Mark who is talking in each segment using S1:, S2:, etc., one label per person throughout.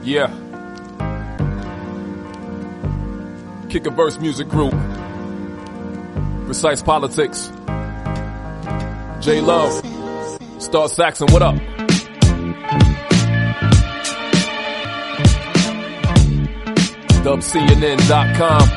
S1: Yeah. Kick a Verse Music Group. Precise Politics. J Love. Star Saxon, what up? DubCNN.com.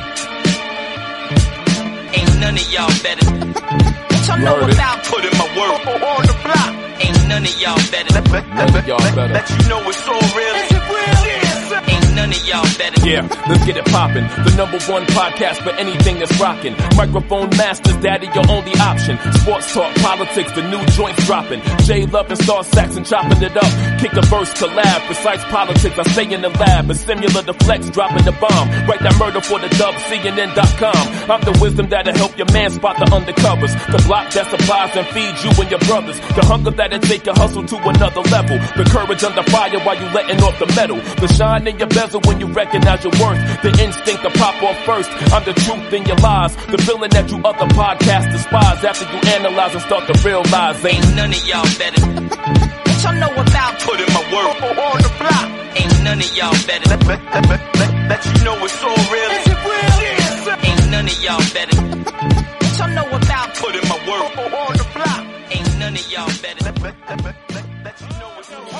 S2: Ain't none of y'all better. What y'all know about putting my work on the block? Ain't none of y'all better.
S1: None of y'all better.
S2: Let you know it's all real. Is it real? Ain't none of y'all better.
S1: Yeah, let's get it poppin'. The #1 podcast for anything that's rockin'. Microphone masters, daddy, your only option. Sports talk, politics, the new joints droppin'. J Love and Star Saxon chopping it up. Kick a Verse collab, Precise Politics, I stay in the lab. A similar to Flex, dropping the bomb. Write that murder for the DubCNN.com. I'm the wisdom that'll help your man spot the undercovers. The block that supplies and feeds you and your brothers. The hunger that'll take your hustle to another level. The courage under fire while you letting off the metal. The shine in your bezel when you recognize your worth. The instinct to pop off first. I'm the truth in your lies. The feeling that you other podcasts despise. After you analyze and start to realize
S2: ain't none of y'all better. What y'all know about putting my work on the block? Ain't none of y'all better. Let you know it's all real. Is it real? Ain't none of y'all better. What y'all know about putting my work on the block? Ain't none of y'all better. Let you know it's all real.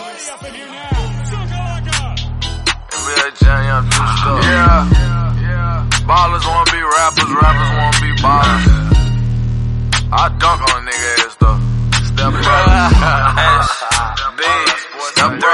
S3: Yeah. Ballers wanna be rappers, rappers wanna be ballers. I dunk on a nigga ass though. Step Step 3.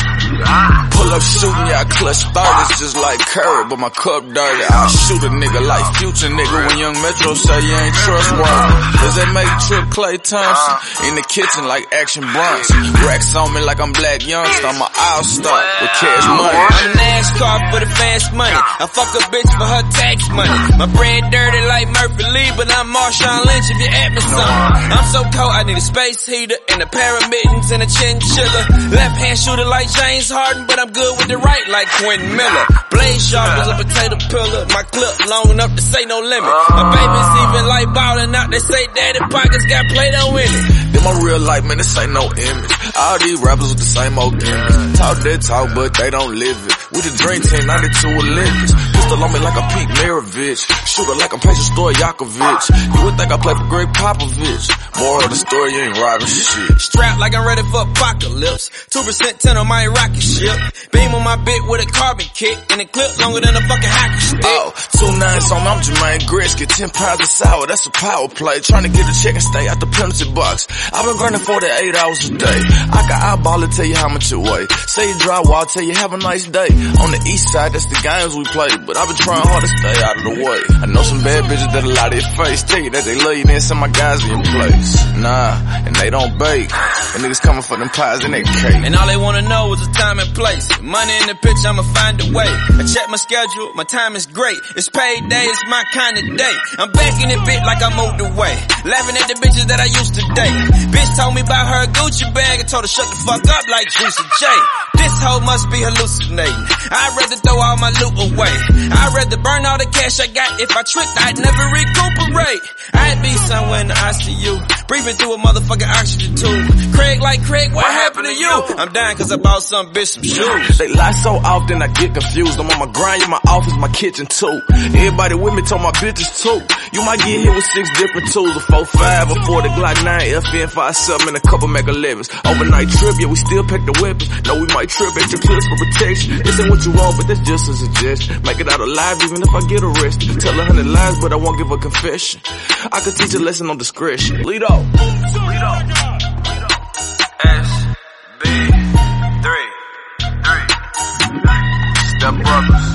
S4: Pull up shooting, yeah, I clutch 30s just like Curry, but my cup dirty. I'll shoot a nigga like Future nigga when Young Metro say you ain't trustworthy. Does that make Trip Klay Thompson? In the kitchen like Action Bronson. Racks on me like I'm Black Youngster. I'm an all-star with cash money.
S5: I'm NASCAR for the fast money. I fuck a bitch for her tax money. My bread dirty like Murphy Lee, but I'm Marshawn Lynch if you add me something. I'm so cold, I need a space heater and a pair of mittens and a chinchilla. Left hand shooter like James Harden, but I'm good with the right like Quentin Miller. Blade sharp as a potato pillar. My clip long enough to say no limit. My babies even like ballin' out. They say daddy pockets got Play-Doh in it.
S4: In my real life, man, this ain't no image. All these rappers with the same old gimmicks. Talk that talk, but they don't live it. We the Dream Team, 92 Olympics. Pistol on me like a Pete Maravich. Shooter like I'm Patient Stojakovic. You would think I play for Greg Popovich. Moral of the story, you ain't robbing shit.
S5: Strapped like I'm ready for apocalypse. 2% 10 on my rocket ship. Beam on my bit with a carbon kick. And it clip longer than a fucking hockey stick.
S4: Oh, 2 9s on, I'm Jermaine Gretzky. 10 pounds of sour, that's a power play. Trying to get a check and stay out the penalty box. I've been grinding 48 hours a day. I can eyeball it, tell you how much it weigh. Say you drywall, tell you have a nice day. On the east side, that's the games we play. But I've been trying hard to stay out of the way. I know some bad bitches that a lot of their face. Tell you that they love you, then send my guys in your place. Nah, and they don't bake. And niggas coming for them pies and that cake.
S5: And all they wanna know is the time and place. Money in the picture, I'ma find a way. I check my schedule, my time is great. It's payday, it's my kind of day. I'm back in it bit like I moved away. Laughing at the bitches that I used to date. Bitch told me about her Gucci bag and told her shut the fuck up like Juicy J. This hoe must be hallucinating. I'd rather throw all my loot away. I'd rather burn all the cash I got. If I tricked, I'd never recuperate. I'd be somewhere in the ICU, breathing through a motherfucking oxygen tube. Craig like Craig, what happened to you? I'm dying cause I bought some bitch some shoes.
S4: They lie so often I get confused. I'm on my grind, in my office, my kitchen too. Everybody with me told my bitches too. You might get hit with 6 different tools, a 4.5, a 40 Glock 9, FN 5.7, and a couple Mega 11s. Overnight trip, yeah, we still pack the weapons. No, we might trip at your clips for protection. This ain't what you want, but that's just a suggestion. Make it out alive even if I get arrested. Tell 100 lies, but I won't give a confession. I could teach a lesson on discretion. Lead off.
S3: SB3. Step brothers.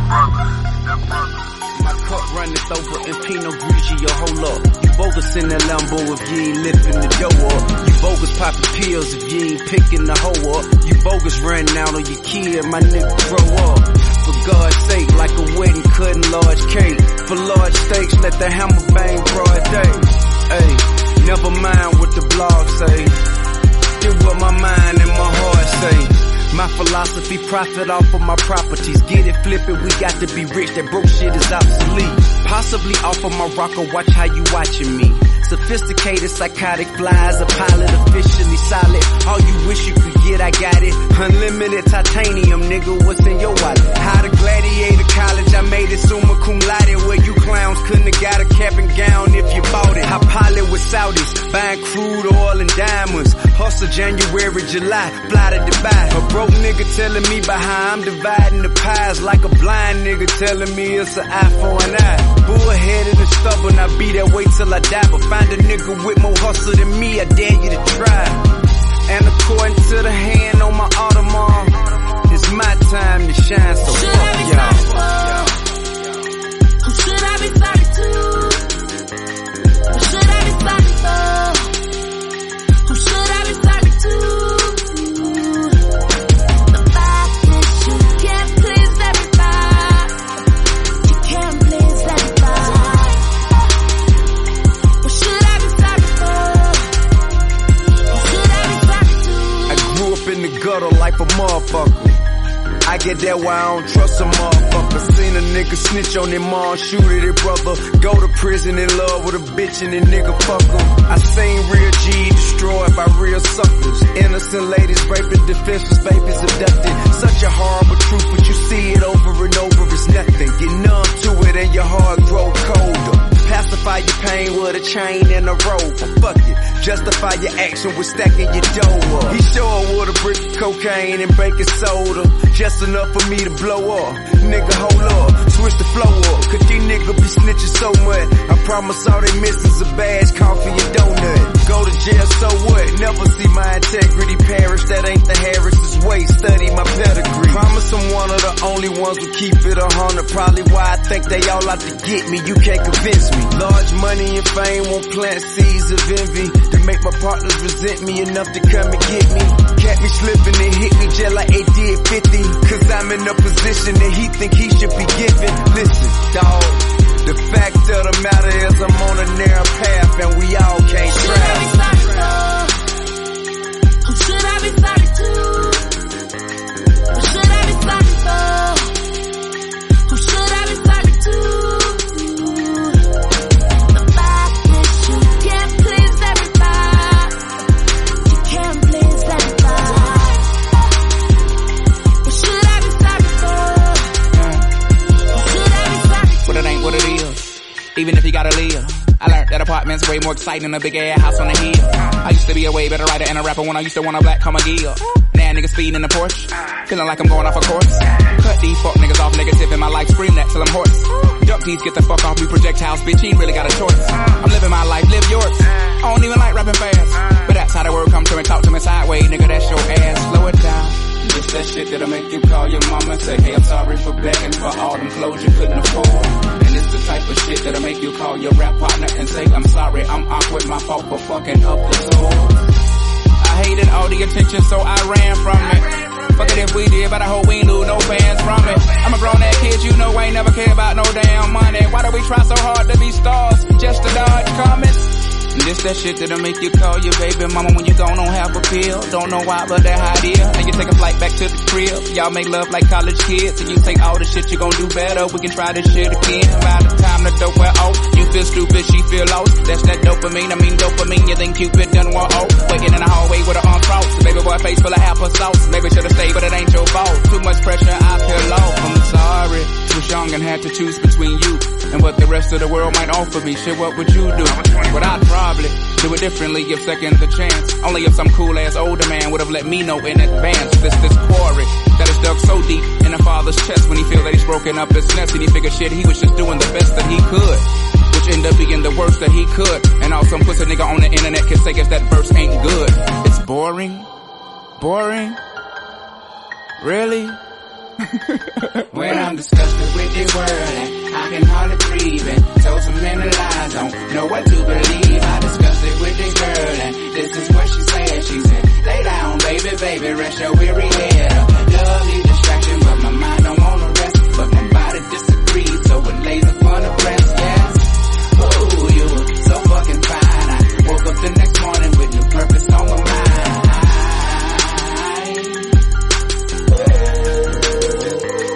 S6: My cup runneth over in Pinot Grigio, hold up. You bogus in that Lambo if you ain't lifting the dough up. You bogus popping pills if you ain't picking the hoe up. You bogus running out on your kid, my nigga grow up. For God's sake, like a wedding cutting large cake. For large stakes, let the hammer bang broad day. Hey, never mind what the blog say. Do what my mind and my heart say. My philosophy, profit off of my properties. Get it, flip it, we got to be rich. That broke shit is obsolete. Possibly off of my rocker, watch how you watching me. Sophisticated, psychotic flies, a pilot officially solid. All you wish you could get, I got it. Unlimited titanium, nigga, what's in your wallet? How to gladiator college, I made it summa cum laude. Where you clowns couldn't have got a cap and gown if you bought it. I pilot with Saudis, buying crude oil and diamonds. Hustle January, July, fly to Dubai. A broke nigga telling me about how I'm dividing the pies, like a blind nigga telling me it's an eye for an eye. Bullheaded and stubborn, I be that way till I die. But find a nigga with more hustle than me, I dare you to try. And according to the hand on my Audemars, it's my time to shine, so fuck y'all.
S7: Who should I be sorry to? Who should I be sorry for? Who should I be sorry to? The fact that you can't please everybody. You can't please everybody. Who should I be sorry for? Who should I be sorry to?
S6: I grew up in the gutter like a motherfucker. I get that why I don't trust a motherfucker. Seen a nigga snitch on their mom, shoot at their brother. Go to prison in love with a bitch and then nigga fuck 'em. I seen real G destroyed by real suckers. Innocent ladies raping, defenseless babies abducted. Such a horrible truth, but you see it over and over, it's nothing. Get numb to it and your heart grow colder. Pacify your pain with a chain and a rope. Fuck it, justify your action with stacking your dough up. He show up with a brick of cocaine and baking soda, just enough for me to blow up. Nigga, hold up, switch the flow up, cause these niggas be snitching so much. I promise all they miss is a badge, coffee and donut. Go to jail, so what? Never see my integrity perish, that ain't the Harris's way. Study my pedigree. Promise I'm one of the only ones who keep it 100. Probably why I think they all out to get me, you can't convince me. Large money and fame won't plant seeds of envy to make my partners resent me enough to come and get me. Catch me slipping and hit me just like they did 50. Cause I'm in a position that he think he should be given. Listen, dawg, the fact of the matter is I'm on a narrow path and we all can't travel.
S7: Who should I be sorry to? Who should I be sorry for? Who should I be sorry to?
S8: Even if you gotta live, I learned that apartment's way more exciting than a big ass house on the hill. I used to be a way better writer and a rapper when I used to want a black comma gill. Now niggas speeding in the Porsche, feeling like I'm going off a course. Cut these fuck niggas off negative in my life, scream that till I'm hoarse. Duck teeth, get the fuck off me projectiles, bitch, you ain't really got a choice. I'm living my life, live yours. I don't even like rapping fast, but that's how the word come to me, talk to me sideways, nigga, that's your ass, slow it down. It's that shit that'll make you call your mama and say, hey, I'm sorry for begging for all them clothes you couldn't afford. And it's the type of shit that'll make you call your rap partner and say, I'm sorry, I'm awkward, my fault for fucking up the tour. I hated all the attention, so I ran from it. Fuck it if we did, but I hope we ain't lose no fans from it. I'm a grown ass kid, you know I ain't never cared about no damn money. Why do we try so hard to be stars, just to dodge comments? And this that shit that'll make you call your baby mama when you don't have a pill. Don't know why, but that how it is. And you take a flight back to the crib. Y'all make love like college kids. And you say all the shit you gon' do better. We can try this shit again. By the time the dope wear off, you feel stupid, she feel lost. That's that dopamine, I mean dopamine. You think Cupid done want off. Waiting in the hallway with her arms crossed. The baby boy face full of applesauce. Maybe should've stayed, but it ain't your fault. Too much pressure, I feel low. I'm sorry. Was young and had to choose between you and what the rest of the world might offer me. Shit, what would you do? But I'd probably do it differently if seconds a chance. Only if some cool ass older man would have let me know in advance. This quarry that is dug so deep in a father's chest when he feel that he's broken up his nest and he figured shit he was just doing the best that he could, which ended up being the worst that he could. And all some pussy nigga on the internet can say if that verse ain't good. It's boring, really. When I'm disgusted with this world and I can hardly breathe and told so many lies, don't know what to believe. I disgusted with this girl and this is what she said. She said, lay down baby, rest your weary head. A lovely distraction, but my mind don't wanna rest. But my body disagrees, so it lays upon the breast, yes. Ooh, you were so fucking fine. I woke up the next morning with new purpose on my mind.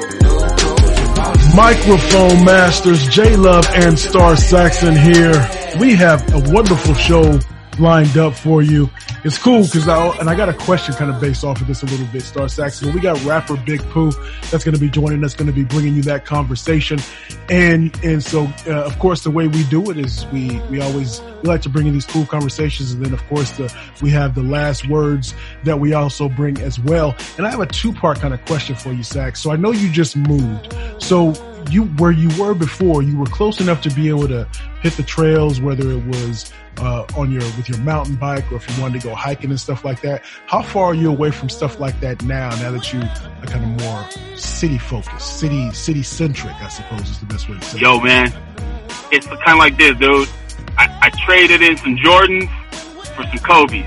S9: Microphone Masters, J Love and Star Saxon here. we have a wonderful show lined up for you. It's cool because I got a question kind of based off of this a little bit, Star Saxon. We got rapper Big Pooh that's going to be joining us, going to be bringing you that conversation. And so, of course, the way we do it is we like to bring in these cool conversations. And then, of course, we have the last words that we also bring as well. And I have a 2-part kind of question for you, Sax. So I know you just moved. So where you were before, you were close enough to be able to hit the trails, whether it was with your mountain bike or if you wanted to go hiking and stuff like that. How far are you away from stuff like that now that you are kind of more city focused, city centric, I suppose is the best way to say it?
S10: Yo, man, it's kind of like this, dude. I traded in some Jordans for some Kobe's.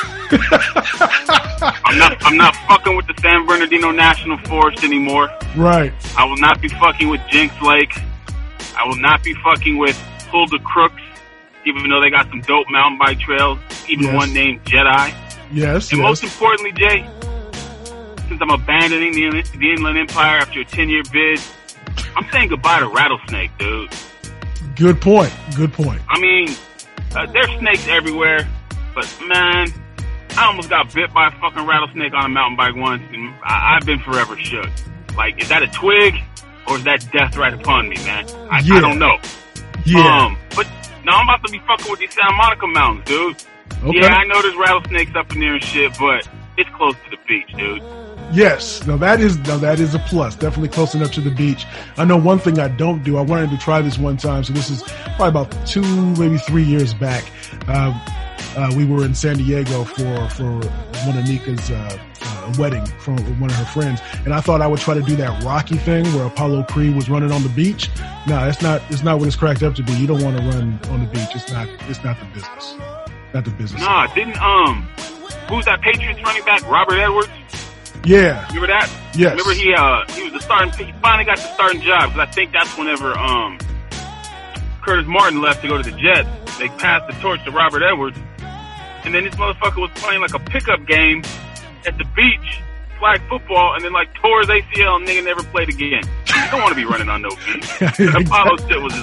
S10: I'm not fucking with the San Bernardino National Forest anymore.
S9: Right.
S10: I will not be fucking with Jinx Lake. I will not be fucking with Hulda Crooks, even though they got some dope mountain bike trails, even one named Jedi.
S9: Yes.
S10: And most importantly, Jay, since I'm abandoning the Inland Empire after a 10-year bid, I'm saying goodbye to Rattlesnake, dude.
S9: Good point.
S10: I mean, there's snakes everywhere, but man, I almost got bit by a fucking rattlesnake on a mountain bike once, and I've been forever shook. Like, is that a twig, or is that death right upon me, man? I don't know.
S9: Yeah.
S10: But now I'm about to be fucking with these Santa Monica mountains, dude.
S9: Okay.
S10: Yeah, I know there's rattlesnakes up in there and shit, but it's close to the beach, dude.
S9: Yes. Now that is a plus. Definitely close enough to the beach. I know one thing I don't do. I wanted to try this one time. So this is probably about 2, maybe 3 years back. We were in San Diego for one of Nika's, wedding from one of her friends. And I thought I would try to do that Rocky thing where Apollo Creed was running on the beach. No, it's not what it's cracked up to be. You don't want to run on the beach. It's not the business. Not the business.
S10: Nah, who's that Patriots running back? Robert Edwards?
S9: Yeah.
S10: Remember that?
S9: Yes.
S10: Remember he was the starting, he finally got the starting job, because I think that's whenever, Curtis Martin left to go to the Jets. They passed the torch to Robert Edwards. And then this motherfucker was playing like a pickup game at the beach, flag football, and then like tore his ACL and nigga never played again. You don't want to be running on no beach. That Apollo shit was just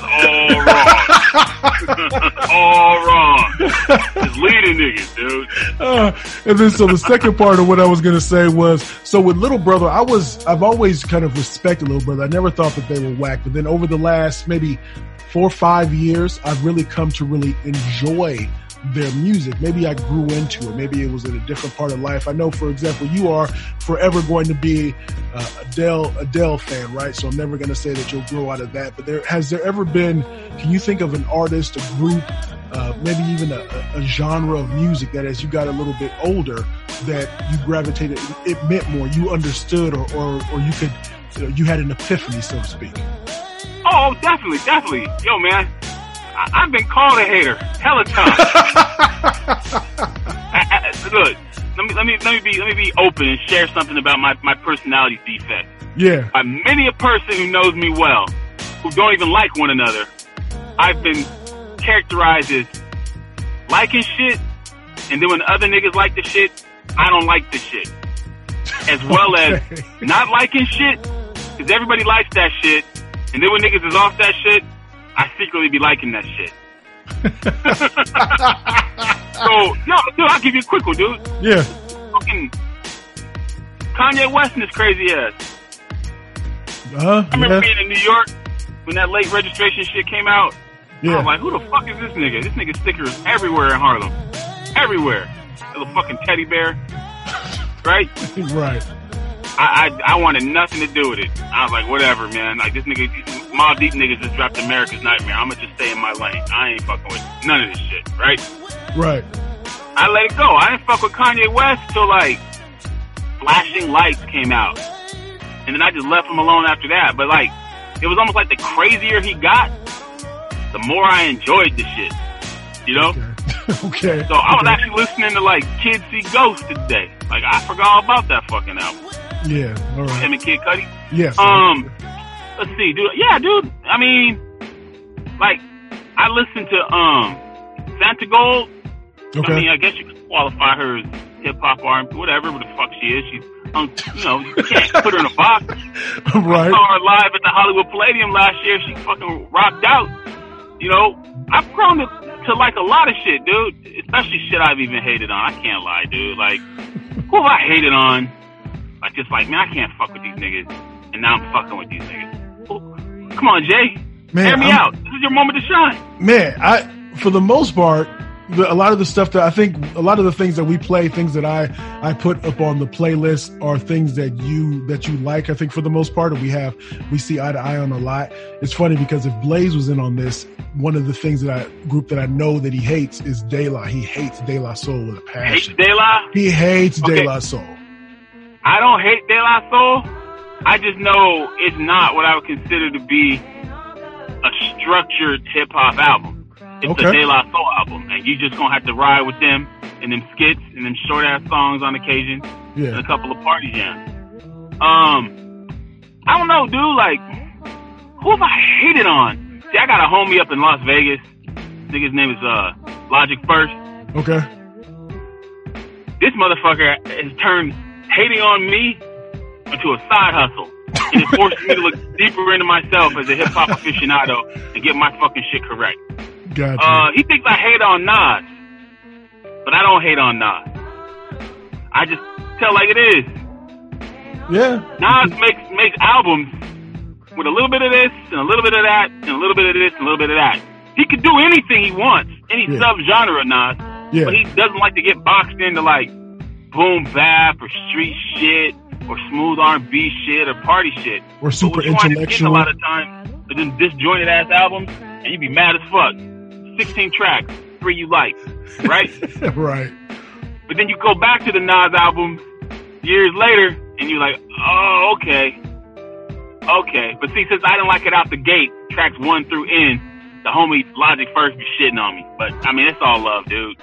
S10: all wrong. Just leading niggas, dude.
S9: And then so the second part of what I was going to say was, so with Little Brother, I've always kind of respected Little Brother. I never thought that they were whack, but then over the last maybe 4 or 5 years, I've really come to really enjoy their music. Maybe I grew into it. Maybe it was in a different part of life. I know, for example, you are forever going to be Adele fan, right? So I'm never going to say that you'll grow out of that. But has there ever been, can you think of an artist, a group, maybe even a genre of music that as you got a little bit older that you gravitated, it meant more, you understood, or you could, you had an epiphany, so to speak?
S10: Oh, definitely. Yo, man. I've been called a hater hella times. Look, let me be open and share something about my personality defect.
S9: Yeah.
S10: By many a person who knows me well, who don't even like one another, I've been characterized as liking shit, and then when other niggas like the shit, I don't like the shit. As well as not liking shit, because everybody likes that shit, and then when niggas is off that shit, I secretly be liking that shit. So, dude, I'll give you a quick one, dude.
S9: Yeah.
S10: Fucking Kanye West and his crazy ass. I remember being in New York when that late registration shit came out.
S9: Yeah.
S10: I was like, who the fuck is this nigga? This nigga's stickers everywhere in Harlem. Everywhere. Little fucking teddy bear. Right?
S9: Right.
S10: I wanted nothing to do with it. I was like, whatever, man. Like, this nigga, Mobb Deep niggas just dropped America's Nightmare. I'm gonna just stay in my lane. I ain't fucking with none of this shit, right?
S9: Right.
S10: I let it go. I didn't fuck with Kanye West till, like, Flashing Lights came out. And then I just left him alone after that. But, like, it was almost like the crazier he got, the more I enjoyed the shit. You know?
S9: Okay.
S10: So I was actually listening to, like, Kids See Ghosts today. Like, I forgot all about that fucking album.
S9: Yeah, all right.
S10: Him and Kid Cudi?
S9: Yes.
S10: Let's see, dude. Yeah, dude. I mean, like, I listened to, Santa Gold.
S9: Okay.
S10: I mean, I guess you could qualify her as hip-hop R&B, whatever the fuck she is. She's, you can't put her in a box.
S9: Right.
S10: I saw her live at the Hollywood Palladium last year. She fucking rocked out. You know, I've grown to to like a lot of shit, dude. Especially shit I've even hated on. I can't lie, dude. Like, who have I hated on? Like, just like, man, I can't fuck with these niggas. And now I'm fucking with these niggas. Come on, Jay.
S9: Man,
S10: hear me out. This is your moment to shine.
S9: Man, for the most part, a lot of the stuff that I think, a lot of the things that we play, things that I put up on the playlist are things that you like. I think for the most part, we see eye to eye on a lot. It's funny because if Blaze was in on this, one of the things group that I know that he hates is De La. He hates De La Soul with a passion.
S10: Hates De La?
S9: He hates De La Soul.
S10: I don't hate De La Soul. I just know it's not what I would consider to be a structured hip hop album. It's a De La Soul album, and you just gonna have to ride with them and them skits and them short ass songs on occasion, and a couple of party jams. I don't know, dude. Like, who have I hated on? See, I got a homie up in Las Vegas. Nigga's name is Logic First.
S9: Okay.
S10: This motherfucker has turned hating on me into a side hustle, and it forced me to look deeper into myself as a hip hop aficionado and get my fucking shit correct.
S9: Gotcha.
S10: He thinks I hate on Nas, but I don't hate on Nas. I just tell like it is.
S9: Yeah.
S10: Nas makes albums with a little bit of this and a little bit of that and a little bit of this and a little bit of that. He can do anything he wants, any sub-genre of Nas, but he doesn't like to get boxed into like boom bap or street shit or smooth R&B shit or party shit.
S9: Or super
S10: A
S9: intellectual.
S10: lot of times, but then disjointed ass albums, and you be mad as fuck. 16 tracks, 3 you like, right?
S9: Right.
S10: But then you go back to the Nas albums years later, and you're like, oh, okay. But see, since I didn't like it out the gate, tracks 1 through N, the homie Logic First be shitting on me. But, I mean, it's all love, dude.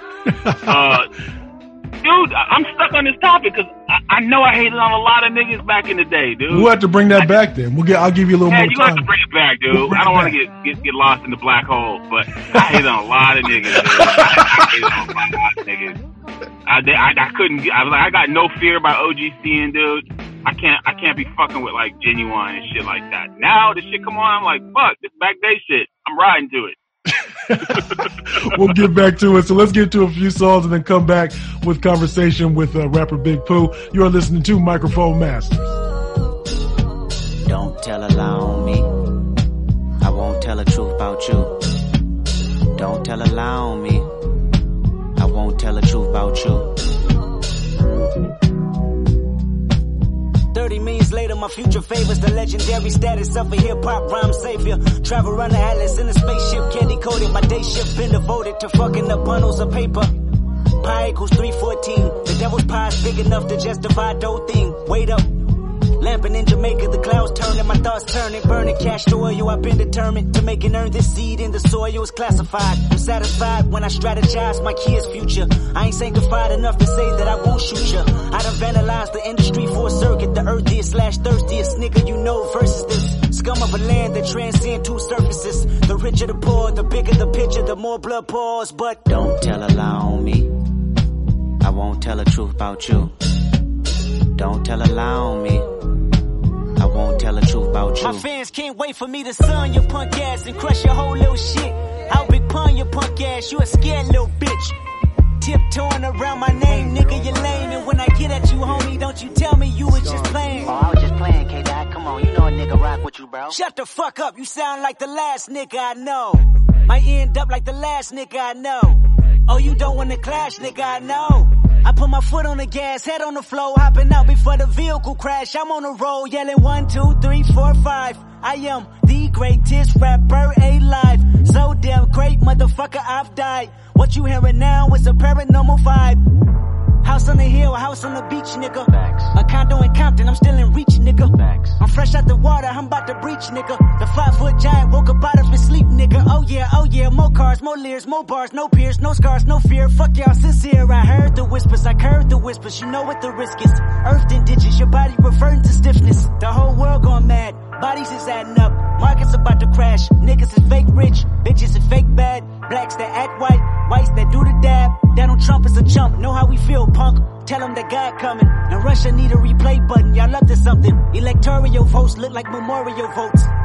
S10: Dude, I'm stuck on this topic because I know I hated on a lot of niggas back in the day, dude.
S9: We'll have to bring that back then. I'll give you a little more time.
S10: You have to bring it back, dude. I don't want to get lost in the black hole, but I hated on a lot of niggas, dude. I hated on a lot of niggas. I couldn't. I was like, I got No Fear by OGC, and dude, I can't be fucking with like Genuine and shit like that. Now this shit come on, I'm like, fuck, this back day shit. I'm riding to it.
S9: We'll get back to it. So let's get to a few songs and then come back with conversation with rapper Big Pooh. You are listening to Microphone Masters.
S11: Don't tell a lie on me. I won't tell the truth about you. Don't tell a lie on me. I won't tell the truth about you. 30 minutes later, my future favors the legendary status of a hip-hop rhyme savior. Travel around the atlas in a spaceship, candy-coated. My day shift been devoted to fucking up bundles of paper. Pi equals 314. The devil's pie is big enough to justify the whole thing. Wait up. Lamping in Jamaica, the clouds turning, my thoughts turning, burning cash to oil. I've been determined to make and earn this seed in the soil. It's classified. I'm satisfied when I strategize my kids' future. I ain't sanctified enough to say that I won't shoot ya. I done vandalized the industry for a circuit. The earthiest/thirstiest nigga you know versus this scum of a land that transcend 2 surfaces. The richer the poor, the bigger the picture, the more blood pours. But don't tell a lie on me. I won't tell the truth about you. Don't tell a lie on me. I won't tell the truth about you. My fans can't wait for me to sun your punk ass and crush your whole little shit. I'll big pun your punk ass, you a scared little bitch. Tiptoeing around my name, nigga, you lame. And when I get at you, homie, don't you tell me you was just playing.
S12: Oh, I was just playing, K-Dot. Come on, you know a nigga rock with you, bro.
S11: Shut the fuck up, you sound like the last nigga I know. Might end up like the last nigga I know. Oh, you don't wanna clash, nigga, I know. I put my foot on the gas, head on the floor, hopping out before the vehicle crash. I'm on the road, yelling 1, 2, 3, 4, 5. I am the greatest rapper alive. So damn great, motherfucker, I've died. What you hearing now is a paranormal vibe. House on the hill, house on the beach, nigga.
S12: Facts.
S11: A condo in Compton, I'm still in reach, nigga.
S12: Facts.
S11: I'm fresh out the water, I'm about to breach, nigga. The 5-foot giant woke up out of his sleep, nigga. Oh yeah, more cars, more leers, more bars, no peers, no scars, no fear. Fuck y'all sincere, I heard the whispers, I curved the whispers. You know what the risk is. Earthed in ditches, your body reverting to stiffness. The whole world going mad, bodies is adding up. Markets about to crash, niggas is fake rich, bitches is fake bad. Blacks that act white, whites that do the dab. Donald Trump is a chump, know how we feel, punk. Tell them that God coming, and Russia need a replay button. Y'all up to something. Electoral votes look like memorial votes.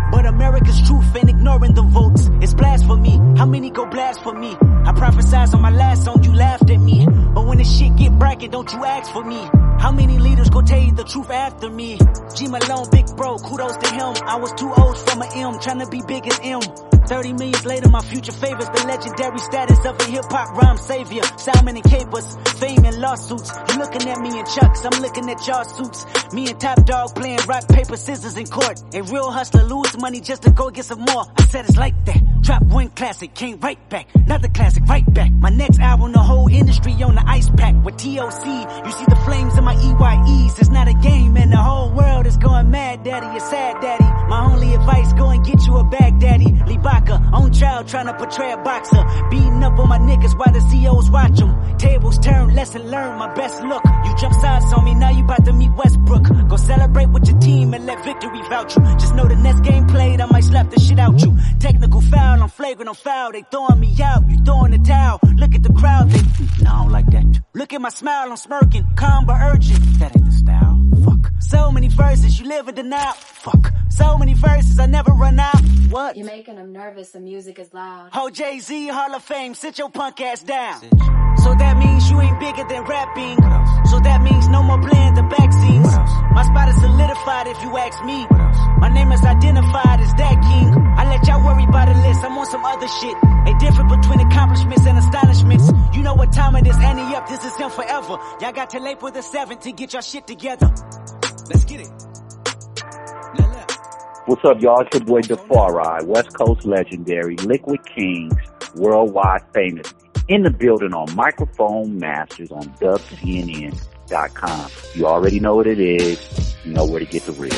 S11: But America's truth ain't ignoring the votes. It's blasphemy. How many go blast for me? I prophesized on my last song, you laughed at me. But when the shit get bracket, don't you ask for me. How many leaders go tell you the truth after me? G Malone, big bro, kudos to him. I was too old from an M, trying to be big as M. 30 million later, my future favors the legendary status of a hip-hop rhyme savior. Salmon and capers, fame and lawsuits. You looking at me in Chucks, I'm looking at y'all suits. Me and Top Dog playing rock, paper, scissors in court. A real hustler lose money just to go get some more. I said it's like that. Drop one classic, came right back. Another classic, right back. My next album, the whole industry on the ice pack. With TOC, you see the flames in my EYEs. It's not a game and the whole world is going mad, daddy. You're sad, daddy. My only advice, go and get you a bag, daddy. Libaka, on trial trying to portray a boxer. Beating up on my niggas while the COs watch them. Tables turn, lesson learned, my best look. You jump sides on me, now you about to meet Westbrook. Go celebrate with your team and let victory vouch you. Just know the next game played, I might slap the shit out you. Technical foul, I'm flagrant on foul. They throwing me out, you throwing the towel. Look at the crowd, they, no, I don't like that. Look at my smile, I'm smirking, calm but urgent. That ain't the style, fuck. So many verses, you live in denial, fuck. So many verses, I never run out. What?
S13: You're making them nervous, the music is loud.
S11: Oh, Jay-Z, Hall of Fame, sit your punk ass down. So that means you ain't bigger than rapping. So that means no more playing the back scenes. My spot is solidified if you ask me. My name is identified as that king. I let y'all worry about the list, I'm on some other shit. A difference between accomplishments and astonishments. You know what time it is, Annie up, this is him forever. Y'all got till April the 7th to get your shit together. Let's get it.
S14: What's up, y'all? It's your boy Defari, West Coast legendary, Liquid Kings, worldwide famous, in the building on Microphone Masters on dubcnn.com. You already know what it is. You know where to get the real.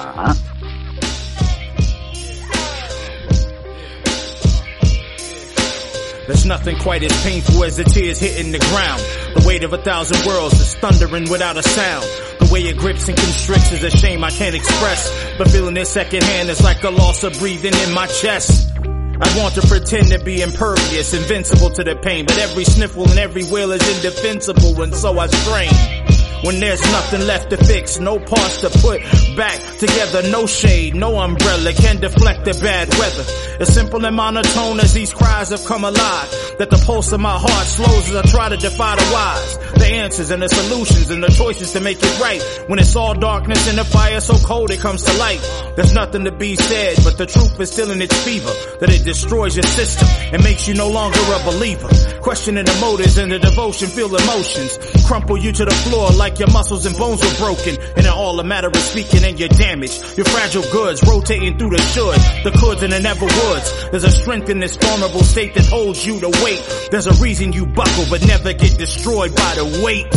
S15: There's nothing quite as painful as the tears hitting the ground. The weight of 1,000 worlds is thundering without a sound. The way it grips and constricts is a shame I can't express. But feeling it secondhand is like a loss of breathing in my chest. I want to pretend to be impervious, invincible to the pain. But every sniffle and every wail is indefensible, and so I strain. When there's nothing left to fix, no parts to put back together, no shade, no umbrella can deflect the bad weather. As simple and monotone as these cries have come alive, that the pulse of my heart slows as I try to defy the wise. The answers and the solutions and the choices to make it right. When it's all darkness and the fire so cold it comes to light. There's nothing to be said, but the truth is still in its fever, that it destroys your system and makes you no longer a believer. Questioning the motives and the devotion, feel emotions crumple you to the floor like your muscles and bones were broken, and it all a matter of speaking and you're damaged. Your fragile goods rotating through the should, the coulds and the never woulds. There's a strength in this vulnerable state that holds you to wait. There's a reason you buckle but never get destroyed by the weight.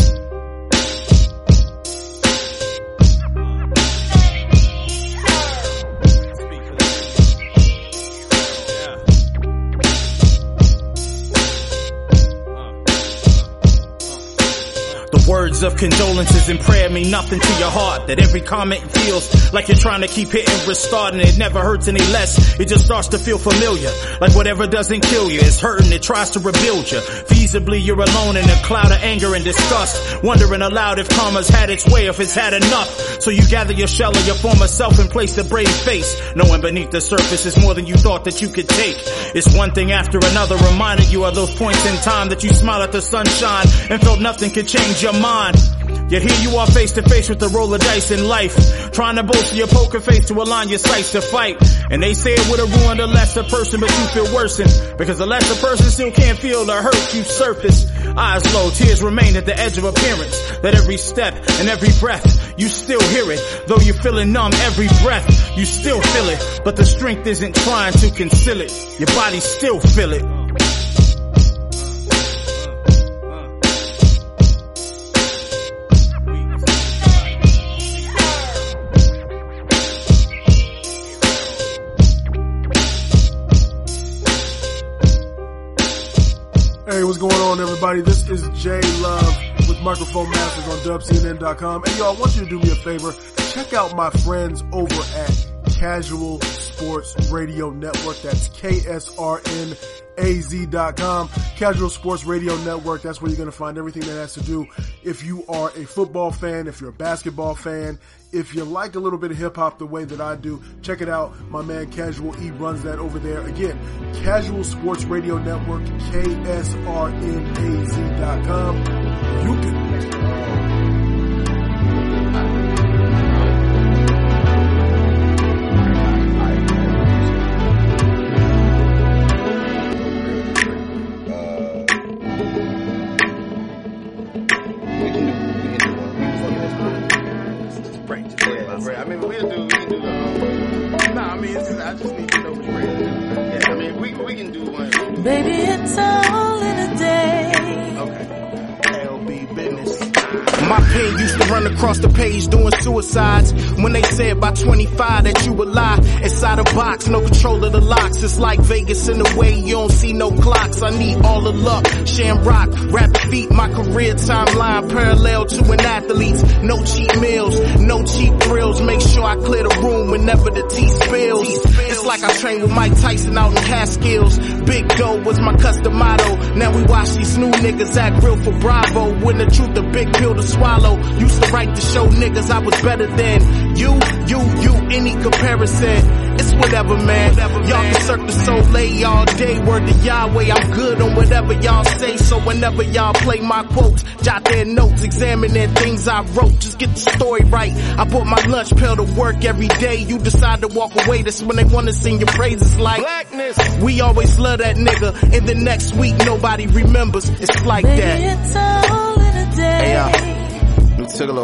S15: Words of condolences and prayer mean nothing to your heart. That every comment feels like you're trying to keep hitting restart, and it never hurts any less. It just starts to feel familiar, like whatever doesn't kill you is hurting. It tries to rebuild you. Feasibly, you're alone in a cloud of anger and disgust, wondering aloud if karma's had its way, if it's had enough. So you gather your shell of your former self and place a brave face, knowing beneath the surface is more than you thought that you could take. It's one thing after another, reminding you of those points in time that you smiled at the sunshine and felt nothing could change your mind. Yet here you are face to face with the roll of dice in life, trying to bolster your poker face to align your sights to fight. And they say it would have ruined a lesser person, but you feel worsened, because the lesser person still can't feel the hurt you surface. Eyes low, tears remain at the edge of appearance, that every step and every breath you still hear it. Though you're feeling numb every breath, you still feel it, but the strength isn't trying to conceal it. Your body still feel it.
S9: Hey, what's going on, everybody? This is J Love with Microphone Masters on dubcnn.com. And y'all, I want you to do me a favor. Check out my friends over at Casual Sports Radio Network. That's KSRNAZ.com. Casual Sports Radio Network. That's where you're going to find everything that has to do. If you are a football fan, if you're a basketball fan, if you like a little bit of hip hop the way that I do, check it out. My man Casual E runs that over there. Again, Casual Sports Radio Network, KSRNAZ.com. You can
S7: Baby, it's all in a day.
S15: Okay. LB business. My pen used to run across the page doing suicides. When they said by 25 that you would lie. Inside a box, no control of the locks. It's like Vegas in a way you don't see no clocks. I need all the luck. Shamrock, rapid feet, my career timeline parallel to an athlete's. No cheap meals, no cheap thrills. Make sure I clear the room whenever the tea spills. It's like I trained with Mike Tyson out in Catskills. Big dough was my custom motto. Now we watch these new niggas act real for Bravo. When the truth a big pill to swallow. Used to write to show niggas I was better than you, any comparison. It's whatever, man. Y'all can circle the Soleil all day. Word to Yahweh, I'm good on whatever y'all say. So whenever y'all play my quotes, jot their notes, examine their things I wrote. Just get the story right. I put my lunch pail to work every day. You decide to walk away, that's when they wanna sing your praises like blackness. We always love that nigga. And the next week nobody remembers. It's like
S7: Baby,
S15: that.
S7: it's all in a day.
S16: Hey, Nutigalo.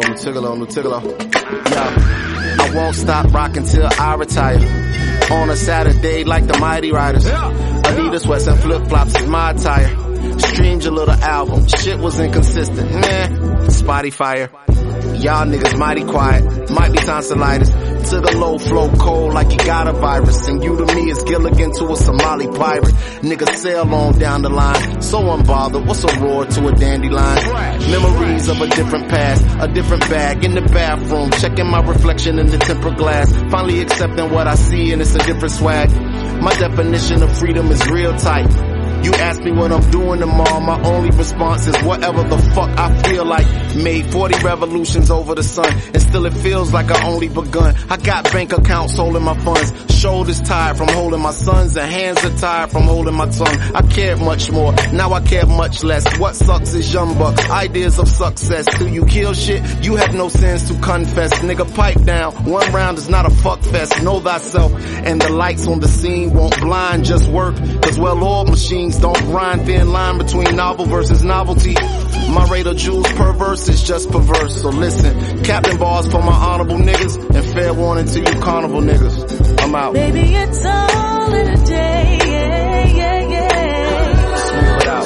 S16: Yeah, I won't stop rocking till I retire. On a Saturday like the Mighty Riders. Adidas sweats and flip-flops is my attire. Streamed your little album. Shit was inconsistent. Nah, spotty fire. Y'all niggas mighty quiet. Might be tonsillitis. To the low flow cold like you got a virus. And you to me is Gilligan to a Somali pirate. Niggas sail on down the line. So unbothered, what's a roar to a dandelion? Memories of a different past. A different bag in the bathroom. Checking my reflection in the tempered glass. Finally accepting what I see and it's a different swag. My definition of freedom is real tight. You ask me what I'm doing tomorrow, my only response is whatever the fuck I feel like. Made 40 revolutions over the sun, and still it feels like I only begun. I got bank accounts holding my funds, shoulders tired from holding my sons, and hands are tired from holding my tongue. I cared much more, now I care much less. What sucks is young bucks, ideas of success. Till you kill shit, you have no sins to confess. Nigga, pipe down, one round is not a fuck fest. Know thyself, and the lights on the scene won't blind, just work. Cause well-oiled machines don't grind, thin line between novel versus novelty. My radar jewels perverse is just perverse. So listen, Captain Bars for my honorable niggas, and fair warning to you carnival niggas. I'm out.
S7: Baby, it's all in a day. Yeah, yeah, yeah.
S16: Smooth it out.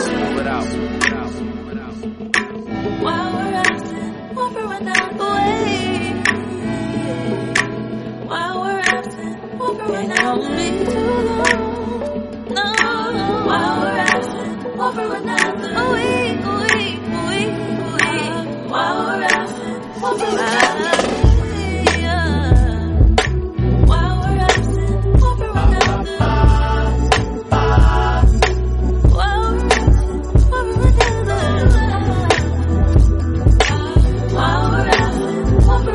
S7: While we're absent, what we're running away. While we're absent, what we're running away. Too long. No, while we're absent, what we're running away. While we're absent, what we're running away. While we're absent, what we're running away. While we're absent, what we're running away. While we're absent, what we're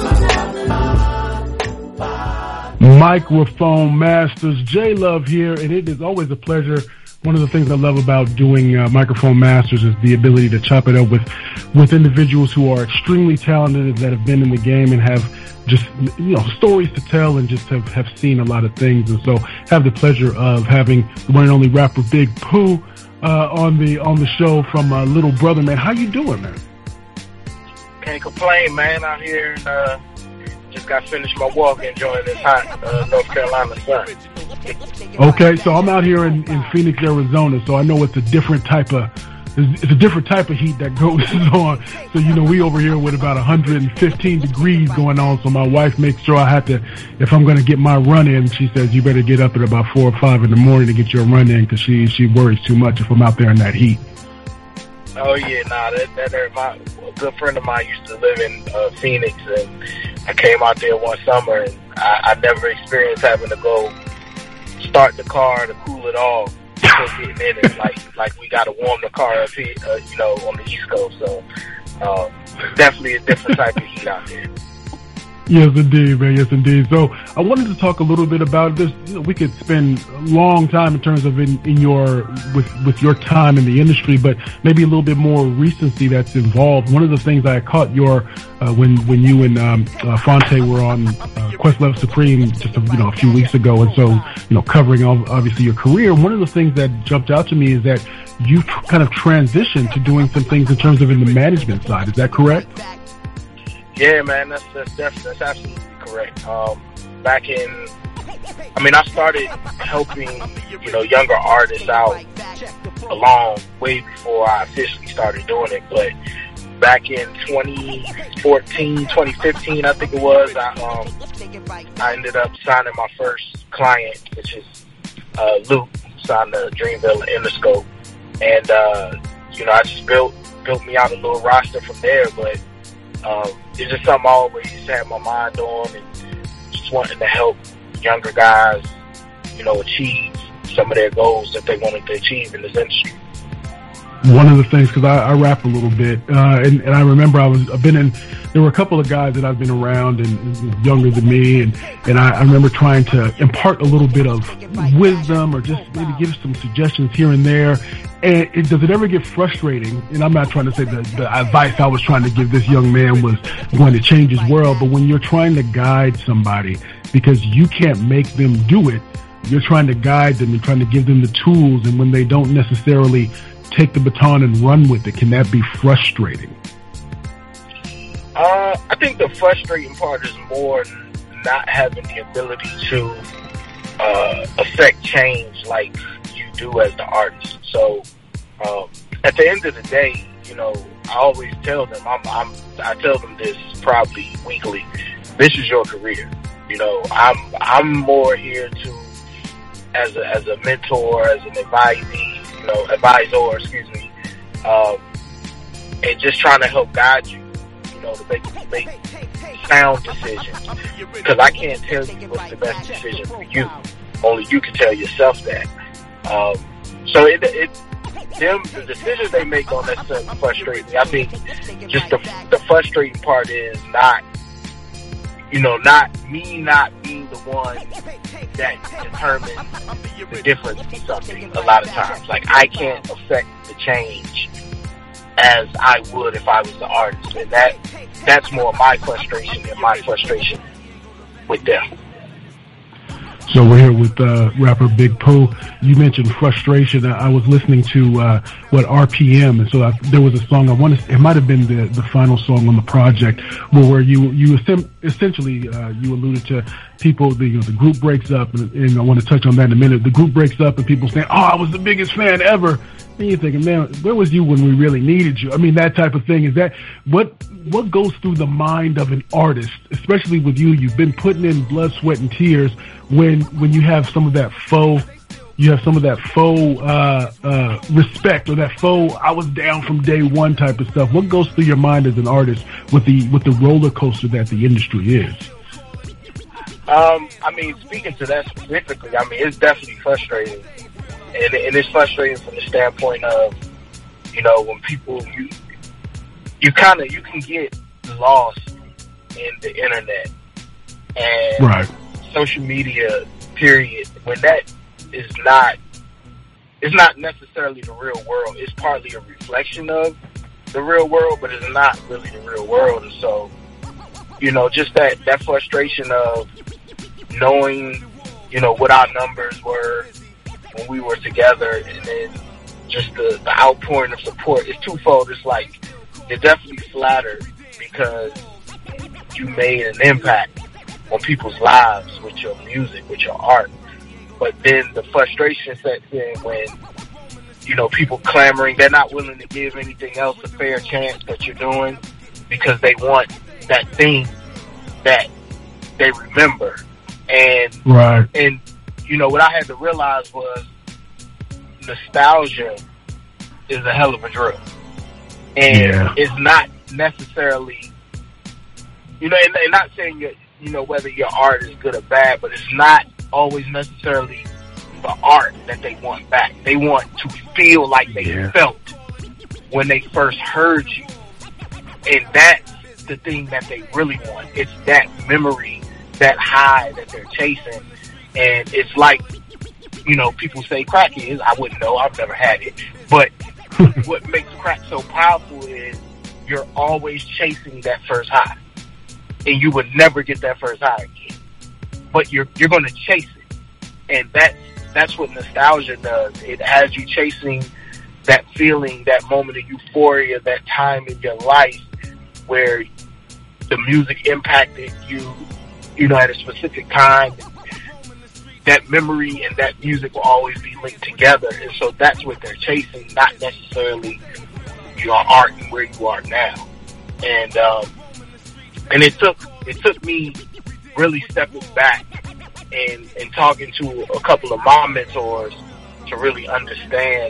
S7: running away.
S9: Microphone Masters, J-Love here, and it is always a pleasure. One of the things I love about doing Microphone Masters is the ability to chop it up with individuals who are extremely talented, that have been in the game and have just, stories to tell and just have seen a lot of things. And so have the pleasure of having the one and only rapper Big Pooh on the show from Little Brother, man. How you doing, man?
S17: Can't complain, man. Out here and just got finished my walk, enjoying this hot North Carolina sun.
S9: Okay, so I'm out here in Phoenix, Arizona, so I know it's a different type of heat that goes on. So, we over here with about 115 degrees going on, so my wife makes sure I have to, if I'm going to get my run in, she says, you better get up at about 4 or 5 in the morning to get your run in, because she worries too much if I'm out there in that heat.
S17: Oh yeah, that my good friend of mine used to live in Phoenix, and I came out there one summer, and I never experienced having to go start the car to cool it off before getting in it. Like we got to warm the car up here, on the East Coast. So definitely a different type of heat out there.
S9: Yes, indeed, man. Yes, indeed. So I wanted to talk a little bit about this. We could spend a long time in terms of with your time in the industry, but maybe a little bit more recency that's involved. One of the things I caught when you and Fonte were on Questlove Supreme just a few weeks ago, and so covering obviously your career. One of the things that jumped out to me is that you kind of transitioned to doing some things in terms of in the management side. Is that correct?
S17: Yeah, man, that's absolutely correct. I started helping, younger artists out way before I officially started doing it. But back in 2014, 2015, I think it was, I ended up signing my first client, which is Luke, signed to Dreamville and Interscope. And, I just built me out a little roster from there, but it's just something I always had my mind on, and just wanting to help younger guys, achieve some of their goals that they wanted to achieve in this industry.
S9: One of the things, because I rap a little bit, and I remember there were a couple of guys that I've been around and younger than me, and I remember trying to impart a little bit of wisdom or just maybe give some suggestions here and there. And does it ever get frustrating? And I'm not trying to say the advice I was trying to give this young man was going to change his world, but when you're trying to guide somebody, because you can't make them do it, you're trying to guide them and trying to give them the tools, and when they don't necessarily take the baton and run with it, can that be frustrating?
S17: I think the frustrating part is more not having the ability to affect change like you do as the artist. So at the end of the day, I always tell them, I tell them this probably weekly, this is your career. I'm more here to as a mentor, as an advisor, and just trying to help guide you, to make sound decisions. Because I can't tell you what's the best decision for you. Only you can tell yourself that. So the decisions they make don't necessarily frustrate me. I think just the frustrating part is not being the one that determines the difference in something a lot of times. Like, I can't affect the change as I would if I was the artist. And that's more my frustration than my frustration with them.
S9: So we're here with rapper Big Pooh. You mentioned frustration. I was listening to RPM, and so there was a song. It might have been the final song on the project, where you essentially you alluded to people. The group breaks up, and I want to touch on that in a minute. The group breaks up, and people saying, "Oh, I was the biggest fan ever." And you're thinking, man, where was you when we really needed you? I mean, that type of thing. Is that what goes through the mind of an artist, especially with you? You've been putting in blood, sweat, and tears. When you have some of that faux respect, or that faux I was down from day one type of stuff. What goes through your mind as an artist with the roller coaster that the industry is?
S17: Speaking to that specifically, it's definitely frustrating. And it's frustrating from the standpoint of, when people, you can get lost in the internet and
S9: right.
S17: Social media, period, when that is it's not necessarily the real world. It's partly a reflection of the real world, but it's not really the real world. And so, just that frustration of knowing, what our numbers were when we were together, and then just the outpouring of support is twofold. It's like, you're definitely flattered because you made an impact on people's lives with your music, with your art. But then the frustration sets in when, people clamoring, they're not willing to give anything else a fair chance that you're doing because they want that thing that they remember. And,
S9: right.
S17: And, what I had to realize was nostalgia is a hell of a drug. And it's not necessarily You know, and not saying whether your art is good or bad, but it's not always necessarily the art that they want back. They want to feel like they felt when they first heard you. And that's the thing that they really want. It's that memory, that high that they're chasing. And it's like, people say crack is. I wouldn't know. I've never had it. But what makes crack so powerful is you're always chasing that first high. And you would never get that first high again. But you're going to chase it. And that's what nostalgia does. It has you chasing that feeling, that moment of euphoria, that time in your life where the music impacted you, at a specific time. That memory and that music will always be linked together. And so that's what they're chasing, not necessarily your art and where you are now. And it took me really stepping back and talking to a couple of my mentors to really understand,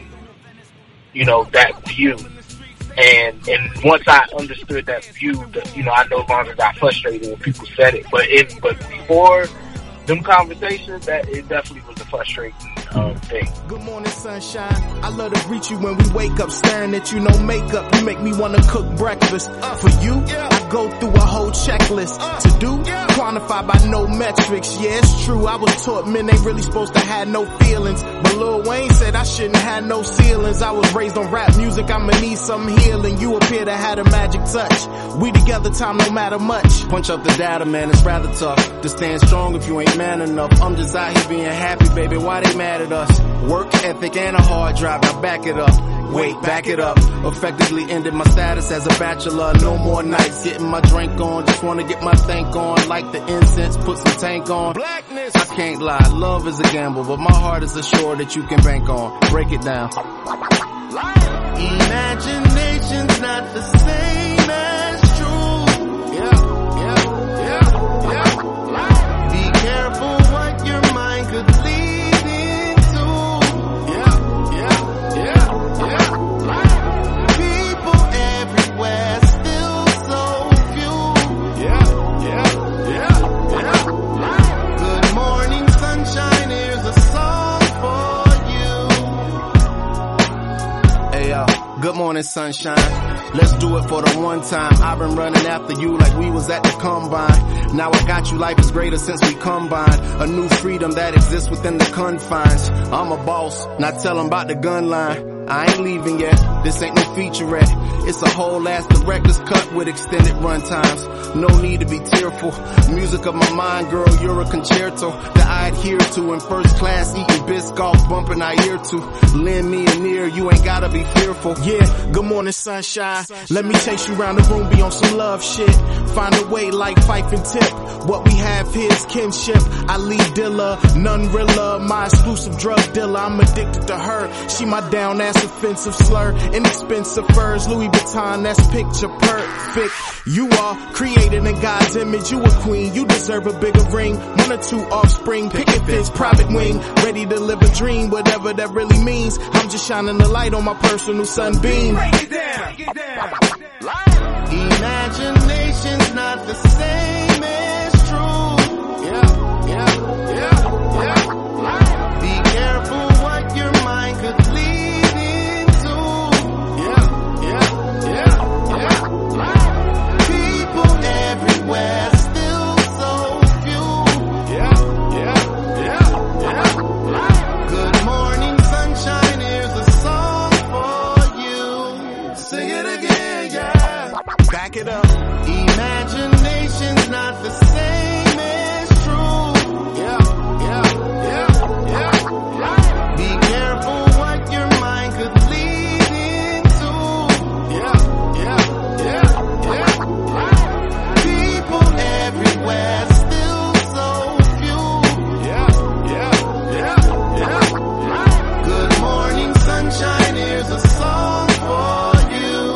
S17: that view. And once I understood that view, I no longer got frustrated when people said it. But before them conversations, that it definitely was a frustrating thing.
S18: Good morning, sunshine. I love to greet you when we wake up, staring at you, no makeup. You make me want to cook breakfast. For you, I go through a whole checklist. To do, quantify by no metrics. Yeah, it's true. I was taught men ain't really supposed to have no feelings. But Lil Wayne said I shouldn't have no ceilings. I was raised on rap music. I'ma need some healing. You appear to have a magic touch. We together, time no matter much.
S16: Punch up the data, man. It's rather tough to stand strong if you ain't man enough. I'm just out here being happy, baby. Why they mad at us? Work ethic and a hard drive. Now back it up. Wait, back it up. Effectively ended my status as a bachelor. No more nights getting my drink on. Just wanna get my thank on. Like the incense, put some tank on. Blackness. I can't lie. Love is a gamble, but my heart is assured that you can bank on. Break it down.
S18: Imagination's not the same as true. Yeah. Be careful what your mind could lead into. Yeah. People everywhere, still so few. Yeah. Good morning, sunshine, here's a song for you.
S16: Hey, yo. Good morning, sunshine. Let's do it for the one time. I've been running after you like we was at the combine. Now I got you, life is greater since we combined. A new freedom that exists within the confines. I'm a boss, not tell 'em about the gun line. I ain't leaving yet, this ain't no featurette. It's a whole ass director's cut with extended run times. No need to be tearful. Music of my mind, girl, you're a concerto that I adhere to. In first class, eating Biscoff, bumping I ear to. Lend me an ear, you ain't gotta be fearful.
S18: Yeah, good morning, sunshine. Let me chase you around the room, be on some love shit. Find a way like Fife and Tip. What we have here is kinship. I lead Dilla, none realer, my exclusive drug dealer. I'm addicted to her. She my down ass offensive slur. Inexpensive furs, Louis Vuitton, that's picture perfect. You are created in God's image. You a queen, you deserve a bigger ring. 1 or 2 offspring, picket fence, private wing. Ready to live a dream, whatever that really means. I'm just shining the light on my personal sunbeam. Break it down. Imagination's not the same as true. Yeah. Be careful what your mind could lead into. Yeah. People everywhere, still so few. Yeah. Good morning, sunshine, here's a song for you. Sing it again, yeah. Back it up. Imagination's not the same as true. Yeah. Be careful what your mind could lead into. Yeah. People everywhere, still so few. Yeah. Good morning, sunshine, here's a song for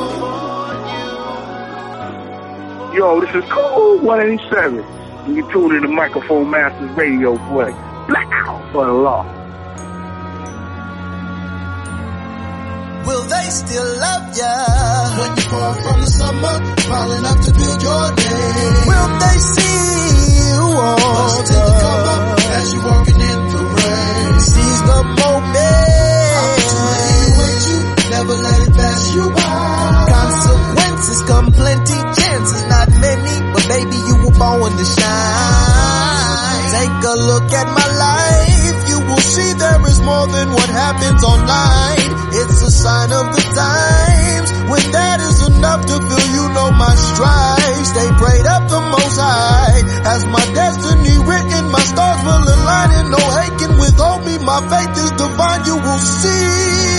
S18: you.
S19: Yo, this is Cool 187. And you tune in to Microphone Masters Radio for Blackout for the Law.
S20: Will they still love ya. When you fall from the summer, piling up to build your day. Will they see you on top as you walking in the rain? Seize the moment. Opportunity awaits you, never let it pass you by. Consequences come plenty, chances not many, but baby you were born to shine. Take a look at my life, you will see there is more than what happens online. It's a sign of the times, when that is enough to feel you know my stride. Stay prayed up the Most High, as my destiny written, my stars will align, and no hate can withhold me, my faith is divine, you will see.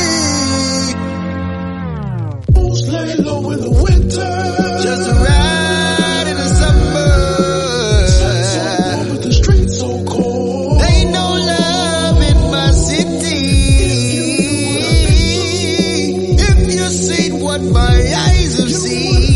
S20: Who's lay low in the winter? Just a ride in the summer. But the streets so cold. Ain't no love in my city. If you seen what my eyes have seen.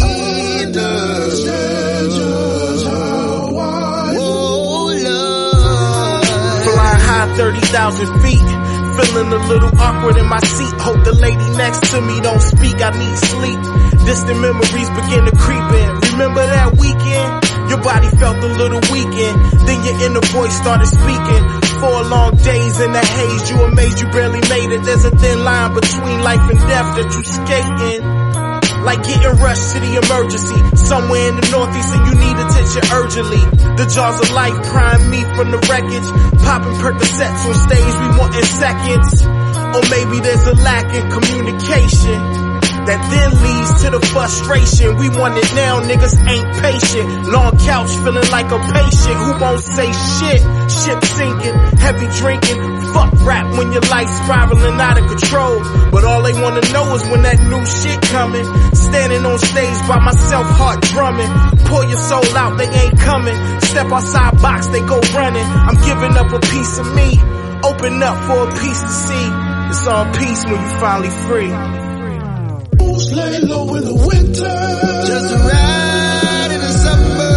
S20: Oh Lord.
S18: Flying high 30,000 feet. Feeling a little awkward in my seat. Hope the lady next to me don't speak. I need sleep. Distant memories begin to creep in. Remember that weekend? Your body felt a little weakened. Then your inner voice started speaking. 4 long days in the haze. You amazed you barely made it. There's a thin line between life and death that you skating. Like getting rushed to the emergency. Somewhere in the northeast and you need attention urgently. The jaws of life prime me from the wreckage. Popping Percocets on stage we want in seconds. Or maybe there's a lack in communication that then leads to the frustration. We want it now, niggas ain't patient. Long couch feeling like a patient who won't say shit. Ship sinking, heavy drinking. Fuck rap when your life spiraling out of control. But all they wanna know is when that new shit coming. Standing on stage by myself, heart drumming. Pour your soul out, they ain't coming. Step outside box, they go running. I'm giving up a piece of me. Open up for a piece to see. It's all peace when you finally free. Who's lay low in the winter? Just a ride in the summer.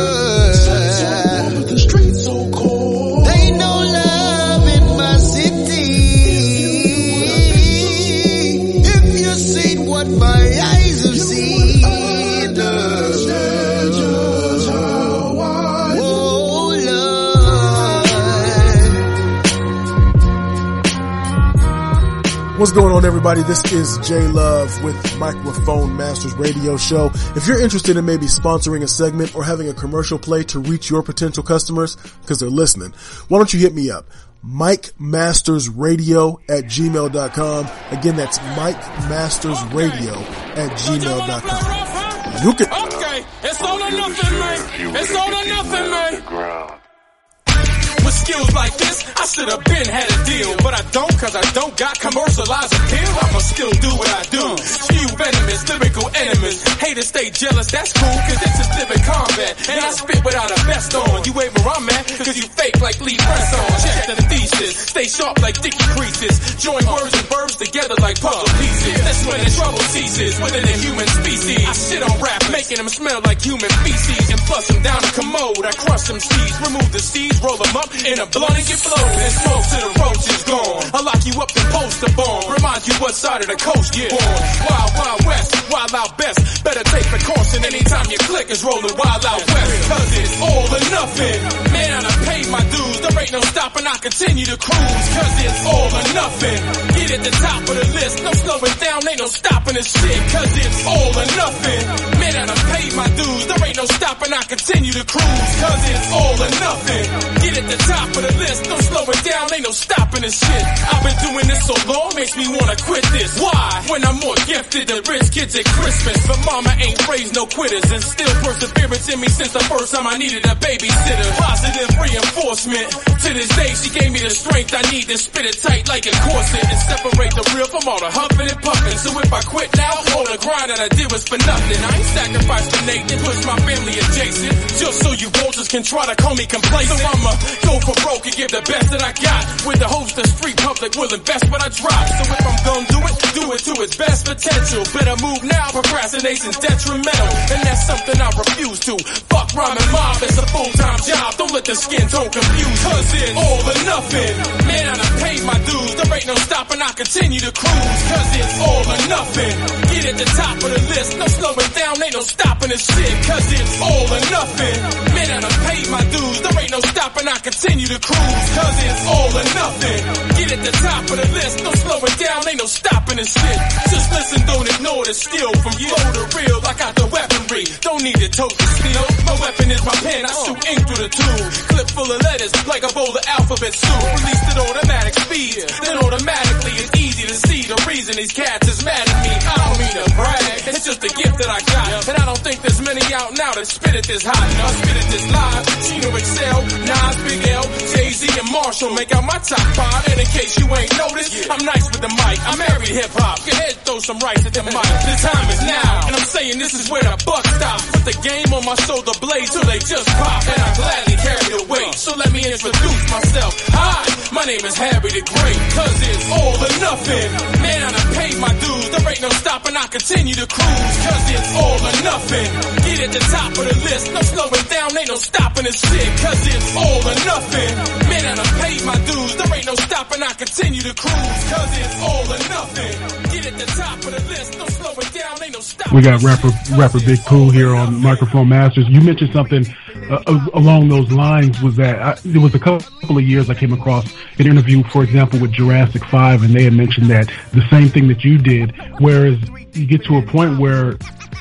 S18: But the streets so cold. Ain't no love in my city. If you seen what my eyes have seen.
S9: What's going on, everybody? This is J Love with Microphone Masters Radio Show. If you're interested in maybe sponsoring a segment or having a commercial play to reach your potential customers because they're listening, why don't you hit me up? MikeMastersRadio@gmail.com. Again, that's MikeMastersRadio@gmail.com. You can.
S1: Okay, it's all or nothing, man. It's all or nothing, man. With skills like this, I should have been had a deal, but I don't, cause I don't got commercialized appeal. I'ma still do what I do. Spew venomous, lyrical enemies. Haters stay jealous, that's cool, cause it's just living combat. And I spit without a vest on. You ain't where I'm at, cause you fake like Lee Press on. Check the thesis, stay sharp like Dickie Creases. Join words and verbs together like puzzle pieces. That's when the trouble ceases within the human species. I shit on rap, making them smell like human feces. And flush them down the commode, I crush them seeds. Remove the seeds, roll them up in a blunt and get blowed. And smoke till the roach is gone. I lock you up and post a bomb. Remind you what side of the coast you're on. Wild, wild west, wild out best. Better take precaution anytime your click is rolling wild out west. Cause it's all or nothing. Man, I done paid my dues. There ain't no stopping, I continue to cruise. Cause it's all or nothing. Get at the top of the list. No slowing down, ain't no stopping this shit. Cause it's all or nothing. Man, I done paid my dues. There ain't no stopping, I continue to cruise. Cause it's all or nothing. Get at the top of the list. No slowing down, ain't no stopping this shit. I've been doing this so long, makes me wanna quit this. Why? When I'm more gifted than rich kids at Christmas. But mama ain't raised no quitters. And still perseverance in me since the first time I needed a babysitter. Positive reinforcement. To this day, she gave me the strength I need to spit it tight like a corset. And separate the real from all the huffing and puffing. So if I quit now, all the grind that I did was for nothing. I ain't sacrificed for Nathan, push my family adjacent. Just so you vultures can try to call me complacent. So I'ma go for broke and give the best that I got. With the hopes the street public will invest what I drop. So if I'm gonna do it to its best potential. Better move now, procrastination's detrimental. And that's something I refuse to. Fuck rhyming mob, it's a full-time job. Don't let the skin tone confuse. Cause it's all or nothing. Man, I done paid my dues. There ain't no stopping, I continue to cruise. Cause it's all or nothing. Get at the top of the list. No slowing down, ain't no stopping this shit. Cause it's all or nothing. Man, I done paid my dues. There ain't no stopping, I continue to cruise. Cause it's all or nothing. Get at the top of the list. No slowing down, ain't no stopping this shit. Just listen, don't ignore the steal from you. The real, I got the weaponry. Don't need to tote the steel. My weapon is my pen, I shoot ink through the tube. Clip full of letters, like a bowl of alphabet soup. Released at automatic speed, then automatically it's easy to see the reason these cats is mad at me. I don't mean to brag, it's just a gift that I got. And I don't think there's many out now that spit it this hot. I spit it this live. Chino Excel, Nas, Big L, Jay-Z and Marshall make out my top 5. And in case you ain't noticed, I'm nice with the mic. I married hip-hop. Go ahead, throw some rice at the mic. The time is now, and I'm saying this is where the buck stops. Put the game on my shoulder blade till they just pop. And I gladly carry the weight. So let me introduce myself. Hi, my name is Harry the Great. Cause it's all or nothing. Man, I done paid my dues. There ain't no stopping, I continue to cruise. Cause it's all or nothing. Get at the top of the list. No slowing down, ain't no stopping this shit. Cause it's all or nothing. Man, I done paid my dues. There ain't no stopping, I continue to cruise. Cause it's all or nothing. Get at the top of the list. No slowing down, ain't no stopping.
S9: We got rapper Big Pooh here on Microphone Masters. You mentioned something along those lines. Was that there was a couple of years I came across an interview, for example, with Jurassic 5, and they had mentioned that the same thing that you did, whereas you get to a point where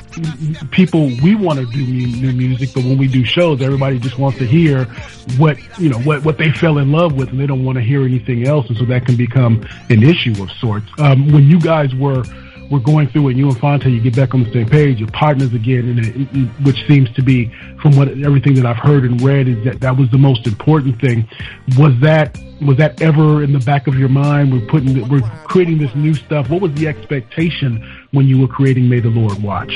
S9: people, we want to do new music, but when we do shows, everybody just wants to hear what they fell in love with, and they don't want to hear anything else, and so that can become an issue of sorts. When you guys were going through it, you and Phonte, you get back on the same page, you're partners again, and which seems to be, from everything that I've heard and read, is that was the most important thing. Was that ever in the back of your mind? We're creating this new stuff. What was the expectation when you were creating May the Lord Watch?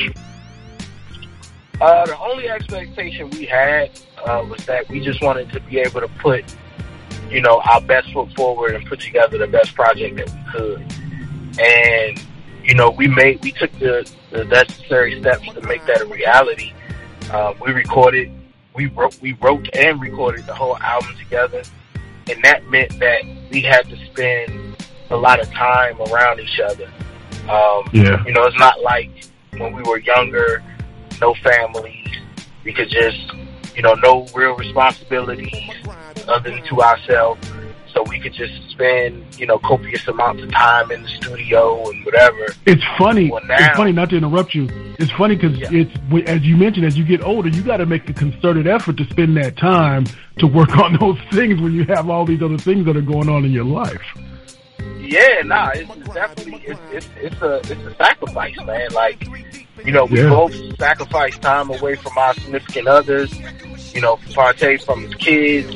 S17: The only expectation we had was that we just wanted to be able to put, our best foot forward and put together the best project that we could. And we took the necessary steps to make that a reality. We wrote and recorded the whole album together, and that meant that we had to spend a lot of time around each other. It's not like when we were younger, no families, we could just, no real responsibilities other than to ourselves. So we could just spend, copious amounts of time in the studio and whatever.
S9: It's funny. It's funny, not to interrupt you. It's funny because it's, as you mentioned, as you get older, you got to make the concerted effort to spend that time to work on those things when you have all these other things that are going on in your life.
S17: Yeah, it's definitely, it's a sacrifice, man. Like, we both sacrifice time away from our significant others, Phonte from his kids,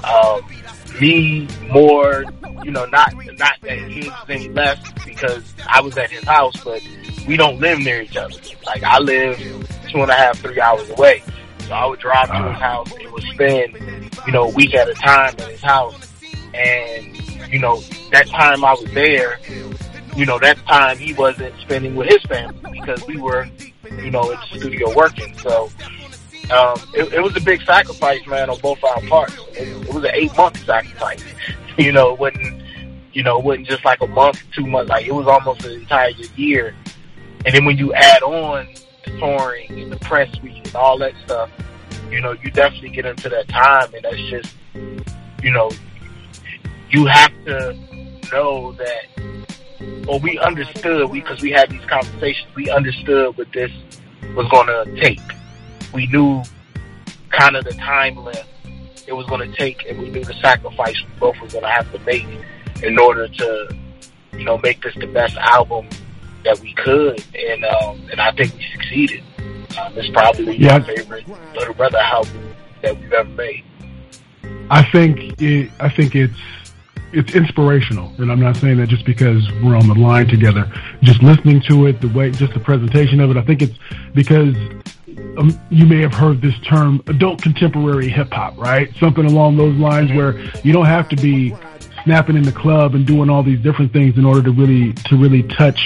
S17: me more, not that he was any less because I was at his house, but we don't live near each other. Like, I live 2.5, 3 hours away. So I would drive to his house and would spend, a week at a time at his house. And, that time I was there, that time he wasn't spending with his family because we were, in the studio working. So, it was a big sacrifice, man, on both our parts. It was an 8-month sacrifice. It wasn't just like a month, 2 months. Like, it was almost an entire year. And then when you add on the touring and the press week and all that stuff, you definitely get into that time. And that's just, you have to know that, or we understood, because we had these conversations, we understood what this was going to take. We knew kind of the time length it was going to take, and we knew the sacrifice we both were going to have to make in order to, make this the best album that we could. And I think we succeeded. It's probably my favorite Little Brother album that we've ever made.
S9: I think it's inspirational, and I'm not saying that just because we're on the line together. Just listening to it, just the presentation of it, I think it's because you may have heard this term, adult contemporary hip hop, right? Something along those lines where you don't have to be snapping in the club and doing all these different things in order to really touch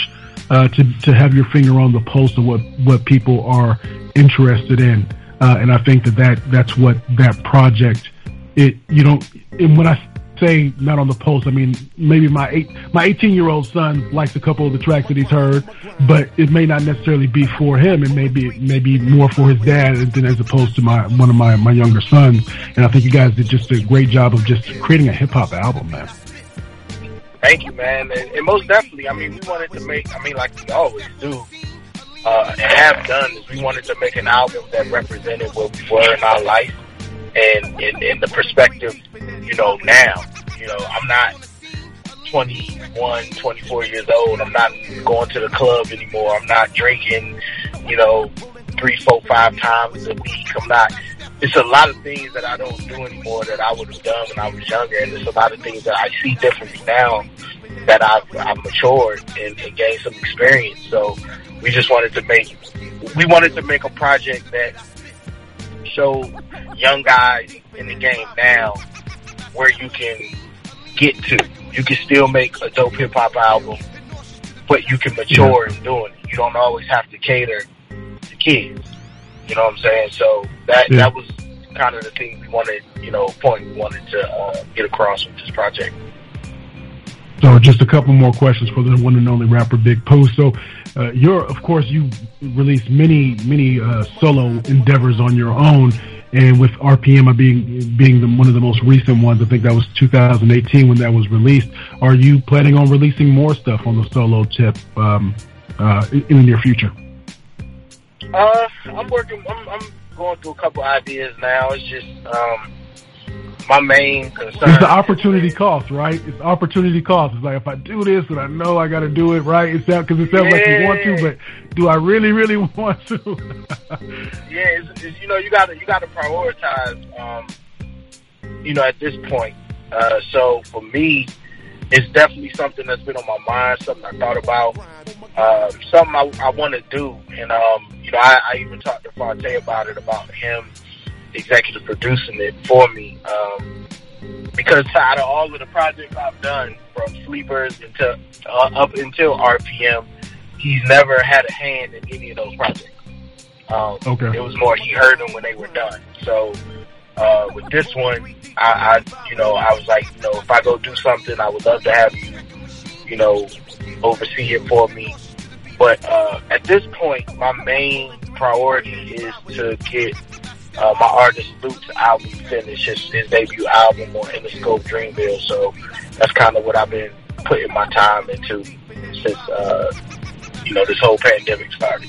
S9: to have your finger on the pulse of what people are interested in. And I think that's what that project, and when I say not on the pulse, I mean, maybe my 18-year-old son likes a couple of the tracks that he's heard, but it may not necessarily be for him. It may be more for his dad than as opposed to one of my younger sons. And I think you guys did just a great job of just creating a hip hop album, man.
S17: Thank you, man. And most definitely, I mean, we wanted to make, I mean, like we always do, and have done, is we wanted to make an album that represented where we were in our life and in the perspective, now. I'm not 21, 24 years old. I'm not going to the club anymore. I'm not drinking, 3, 4, 5 times a week. It's a lot of things that I don't do anymore that I would have done when I was younger, and there's a lot of things that I see differently now that I've matured and gained some experience. So we just wanted to make a project that showed young guys in the game now where you can get to. You can still make a dope hip hop album, but you can mature in doing it. You don't always have to cater to kids. You know what I'm saying? So that was kind of the thing we wanted, point we wanted to get across with this project.
S9: So just a couple more questions for the one and only rapper Big Pooh. So you released many solo endeavors on your own, and with RPM being one of the most recent ones. I think that was 2018 when that was released. Are you planning on releasing more stuff on the solo tip in the near future?
S17: I'm going through a couple ideas now. It's just my main concern.
S9: It's the opportunity cost, right? It's opportunity cost. It's like, if I do this, and I know I got to do it, right? Because it sounds like you want to, but do I really, really want to?
S17: It's you got to prioritize. At this point. So for me, it's definitely something that's been on my mind, something I thought about, something I want to do. And, I even talked to Fonte about it, about him executive producing it for me. Because out of all of the projects I've done, from Sleepers up until RPM, he's never had a hand in any of those projects.
S9: Okay.
S17: It was more he heard them when they were done. So, with this one, I was like, if I go do something, I would love to have you, oversee it for me. But at this point, my main priority is to get my artist Luke's album finished, his debut album on Interscope Dreamville. So that's kind of what I've been putting my time into since this whole pandemic started.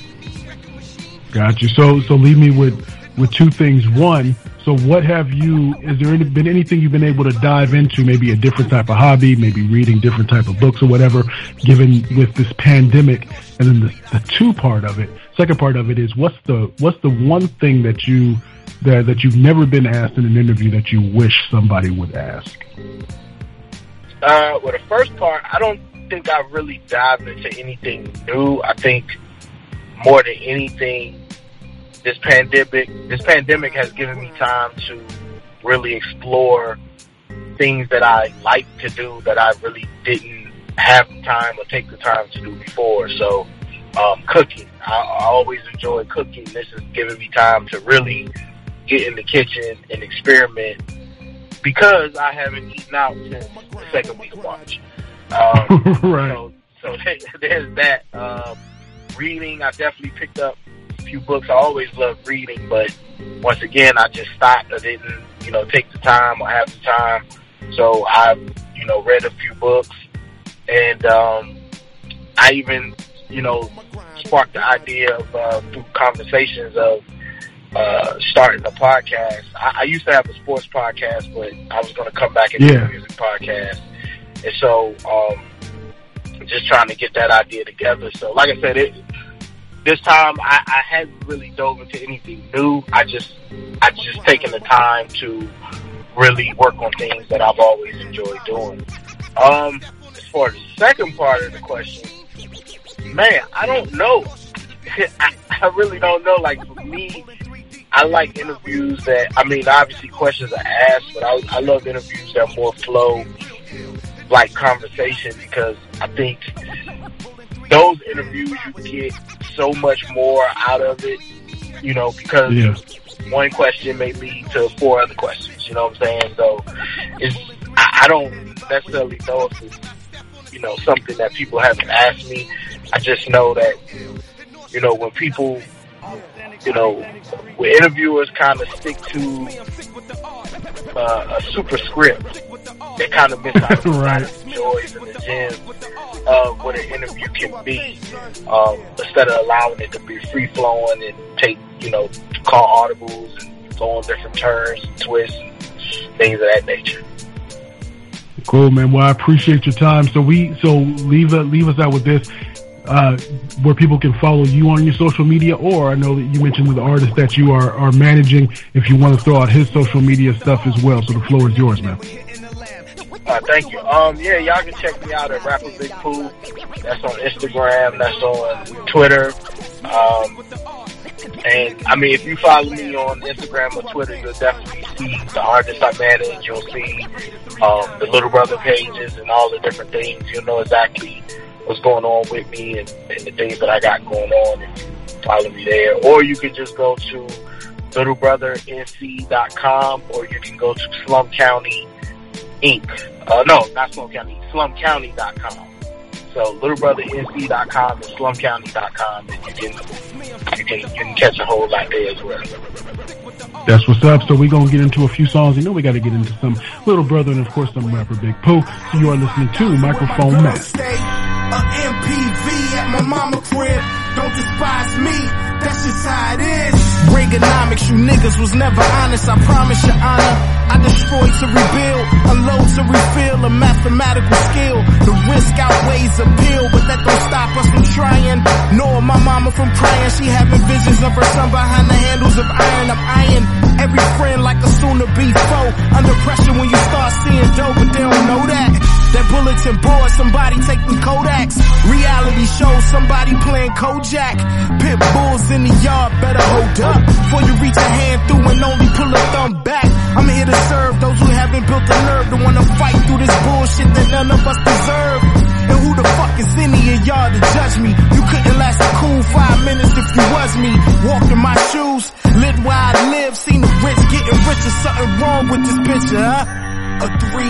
S9: Got you. So leave me with two things. One, so has there been anything you've been able to dive into, maybe a different type of hobby, maybe reading different type of books or whatever, given with this pandemic? And then the second part of it is, what's the one thing that you've never been asked in an interview that you wish somebody would ask?
S17: Well, the first part, I don't think I've really dived into anything new. I think more than anything, this pandemic has given me time to really explore things that I like to do that I really didn't have the time or take the time to do before. So, cooking. I always enjoy cooking. This has given me time to really get in the kitchen and experiment, because I haven't eaten out since the second week of March.
S9: Right.
S17: So there's that. Reading, I definitely picked up a few books. I always loved reading, but once again, I just stopped. I didn't, take the time or have the time. So I've, read a few books, and I even, sparked the idea of through conversations of starting a podcast. I used to have a sports podcast, but I was going to come back and do a music podcast, and so just trying to get that idea together. So, like I said, this time I hadn't really dove into anything new. I just taken the time to really work on things that I've always enjoyed doing. As far as the second part of the question, man, I don't know. I really don't know. Like, for me, I like interviews that, obviously questions are asked, but I love interviews that more flow like conversation, because I think those interviews you get so much more out of it, you know, because one question may lead to 4 other questions, you know what I'm saying? So I don't necessarily know if it's, you know, something that people haven't asked me. I just know that, you know, when people, you know, when interviewers kind of stick to a super script, they kind of miss out on the joys and the gems of what an interview can be, instead of allowing it to be free flowing and take, you know, call audibles and go on different turns and twists and things of that nature.
S9: Cool, man. Well, I appreciate your time. So leave us out with this. Where people can follow you on your social media, or I know that you mentioned with the artist that you are managing, if you want to throw out his social media stuff as well. So the floor is yours, man.
S17: Thank you. Yeah, y'all can check me out at Rapper Big Pooh. That's on Instagram. That's on Twitter. And I mean, if you follow me on Instagram or Twitter, you'll definitely see the artists I manage. You'll see the Little Brother pages and all the different things. You'll know exactly what's going on with me and the things that I got going on, if you follow me there. Or you can just go to littlebrothernc.com, or you can go to Slum County Inc. No, not Slum County, slumcounty.com. So littlebrothernc.com and slumcounty.com, and you can catch a whole lot there as well.
S9: That's what's up. So we're going to get into a few songs. You know we got to get into some Little Brother and, of course, some Rapper Big Pooh. So you are listening to Microphone Master.
S18: A MPV at my mama crib. Don't despise me. That's just how it is. Reaganomics, you niggas was never honest. I promise your honor. I destroy to rebuild, unload to refill, a mathematical skill. The risk outweighs appeal, but that don't stop us from trying. Nor my mama from crying. She having visions of her son behind the handles of iron. I'm eyeing every friend like a soon-to-be foe. Under pressure when you start seeing dough, but they don't know that. That bulletin board, somebody taking Kodaks. Reality shows, somebody playing Kojak. Pit bulls in the yard, better hold up before you reach a hand through and only pull a thumb back. I'm here to serve those who haven't built the nerve to wanna fight through this bullshit that none of us deserve. And who the fuck is any of y'all to judge me? You couldn't last a cool 5 minutes if you was me. Walked in my shoes, lived where I live, seen the rich getting richer. Something wrong with this picture, huh? A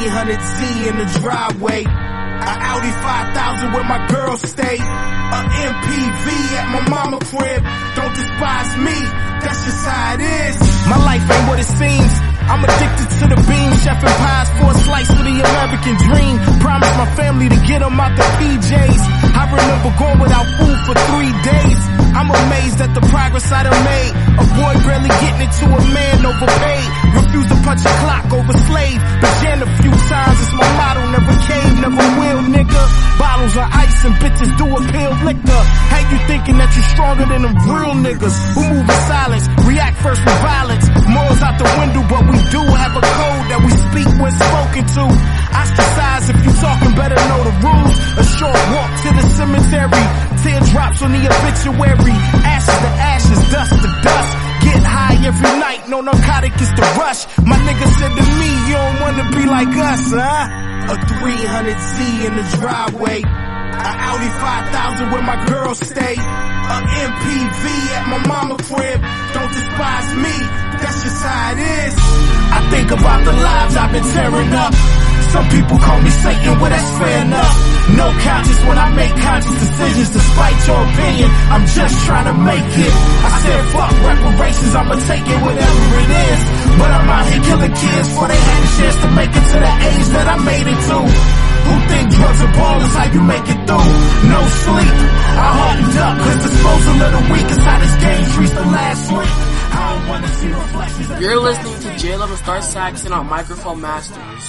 S18: 300Z in the driveway. A Audi 5000 where my girl stay. A MPV at my mama crib. Don't despise me, that's just how it is. My life ain't what it seems. I'm addicted to the beam, chefing pies for a slice of the American dream. Promised my family to get them out the PJs. I remember going without food for 3 days. I'm amazed at the progress I done made. A boy barely getting it to a man overpaid. Refused to punch a clock over slave. Been jammed a few times, it's my motto. Never cave, never will, nigga. Bottles of ice and bitches do a pill liquor. How you thinking that you stronger than them real niggas who move in silence, react first with violence? Morals out the window, but we do have a code that we speak when spoken to. Ostracized, if you talking, better know the rules. A short walk to the cemetery. Teardrops on the obituary. Ashes to ashes, dust to dust. Get high every night, no narcotic is the rush. My nigga said to me, you don't wanna be like us, huh? A 300Z in the driveway. A Audi 5000 where my girl stay. A MPV at my mama crib. Don't despise me, that's just how it is. I think about the lives I've been tearing up. Some people call me Satan, well that's fair enough. No conscience when I make conscious decisions. Despite your opinion, I'm just trying to make it. I said fuck reparations, I'ma take it whatever it is. But I'm out here killing kids before they had a chance to make it to the age that I made it to. Who think drugs and ball is how you make it through? No sleep, I hardened up cause disposal of the weak is how this game treats the last sleep. I don't wanna see reflections.
S21: You're listening to J-Love and Star Saxon on Microphone Masters.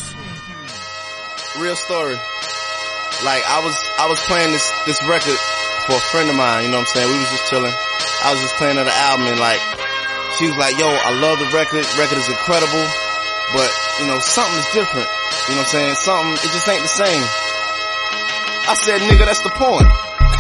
S16: Real story. Like I was playing this record for a friend of mine, you know what I'm saying? We was just chilling. I was just playing her the album and like she was like, yo, I love the record. Record is incredible, but you know, something is different. You know what I'm saying? Something, it just ain't the same. I said, nigga, that's the point.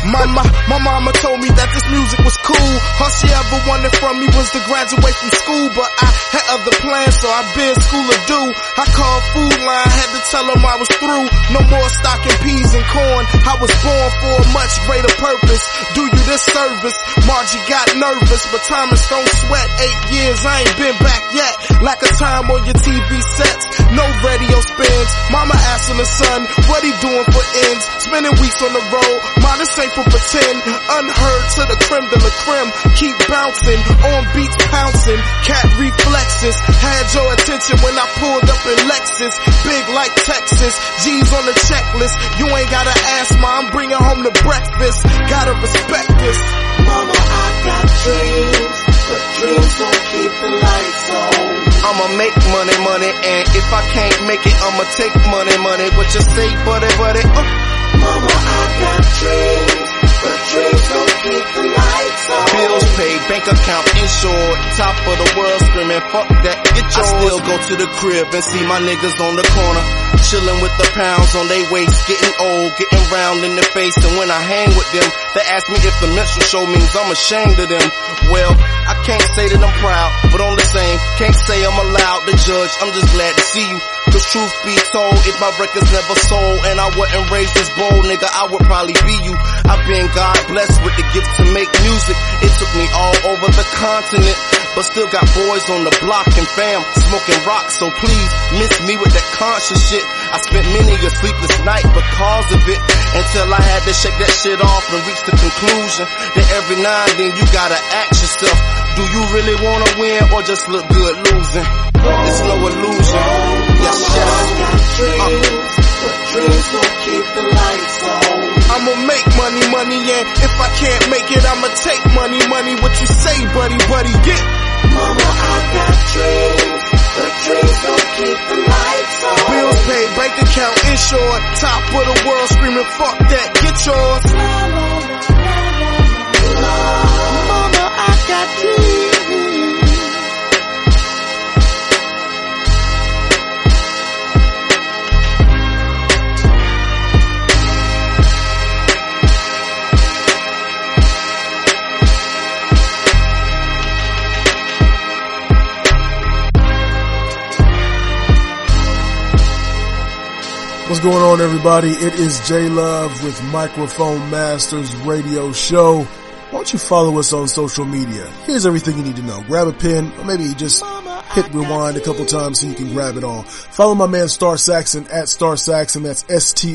S18: My mama told me that this music was cool. All she ever wanted from me was to graduate from school, but I had other plans, so I bid school to do. I called Food Line, had to tell them I was through. No more stocking peas and corn. I was born for a much greater purpose. Do you this service? Margie got nervous, but Thomas don't sweat. 8 years, I ain't been back yet. Lack of time on your TV sets, no radio spins. Mama asking her son, what he doing for ends? Spending weeks on the road, mine this ain't for pretend. Unheard to the creme de la creme. Keep bouncing, on beats pouncing. Cat reflexes, had your attention when I pulled up in Lexus. Big like Texas, G's on the checklist. You ain't gotta ask, ma, I'm bringing home the breakfast. Gotta respect this.
S20: Mama, I got dreams, but dreams don't keep the lights on.
S16: I'ma make money, money, and if I can't make it, I'ma take money, money. What you say, buddy, buddy?
S20: Mama, I got dreams, but dreams don't keep the lights on.
S16: Bills paid, bank account insured, top of the world screaming, fuck that, get yours. I still go to the crib and see my niggas on the corner, chilling with the pounds on they waist, getting old, getting round in the face, and when I hang with them, they ask me if the menstrual show means I'm ashamed of them. Well, I can't say that I'm proud, but on the same, can't say I'm allowed to judge, I'm just glad to see you. Cause truth be told, if my records never sold and I wasn't raised this bold, nigga, I would probably be you. I've been God blessed with the gift to make music. It took me all over the continent, but still got boys on the block and fam smoking rock, so please miss me with that conscious shit. I spent many a sleepless night because of it, until I had to shake that shit off and reach the conclusion that every now and then you gotta ask yourself, do you really wanna win or just look good losing? It's no illusion. Yes, yes.
S20: But dreams don't keep the lights on.
S18: I'ma make money, money, and if I can't make it, I'ma take money, money. What you say, buddy, buddy, get?
S20: Mama, I got dreams, but dreams don't keep the lights on.
S18: Bills paid, bank account insured, top of the world screaming, fuck that, get yours.
S20: Mama, I got dreams.
S9: What's going on, everybody? It is J Love with Microphone Masters Radio Show. Why don't you follow us on social media? Here's everything you need to know. Grab a pen, or maybe just hit rewind a couple times so you can grab it all. Follow my man Star Saxon at Star Saxon. That's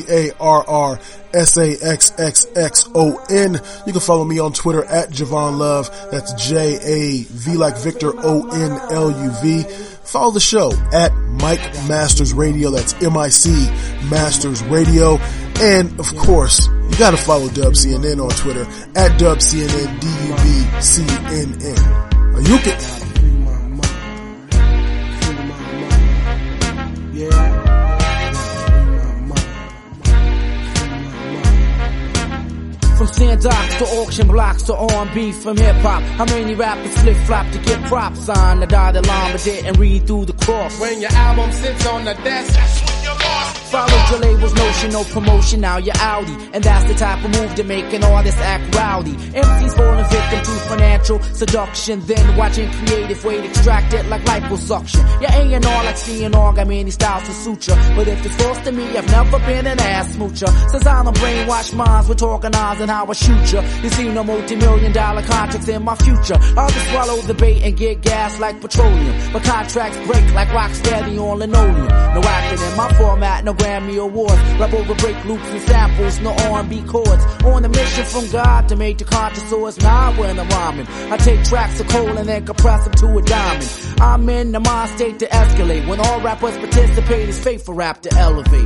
S9: StarRSaxxxon. You can follow me on Twitter at Javon Love. That's JAV like Victor ONLUV. Follow the show at Mike Masters Radio. That's MIC Masters Radio. And of course, you gotta follow Dub CNN on Twitter at Dub CNN, DUBCNN. You can.
S11: From sand-docks to auction blocks to R&B from hip-hop, how many rappers flip-flop to get props on the dotted line but didn't read through the cross?
S2: When your album sits on the desk, that's when you're lost.
S11: Followed your label's notion, no promotion, now you're outie. And that's the type of move to make an artist act rowdy. MCs falling victim to financial seduction, then watching creative weight extracted like liposuction. Your A&R like C&R, got many styles to suture. But if it's forced to me, I've never been an ass smoocher. Since I don't brainwash minds with organizing how I shoot ya. You see no multi-million-dollar contracts in my future. I'll just swallow the bait and get gas like petroleum. But contracts break like Rocksteady on linoleum. No acting in my format, no Grammy Awards. Rap over break loops and samples, no R&B chords. On a mission from God to make the conscious source mine when I'm rhyming. I take tracks of coal and then compress them to a diamond. I'm in the mind state to escalate. When all rappers participate, it's fate for rap to elevate.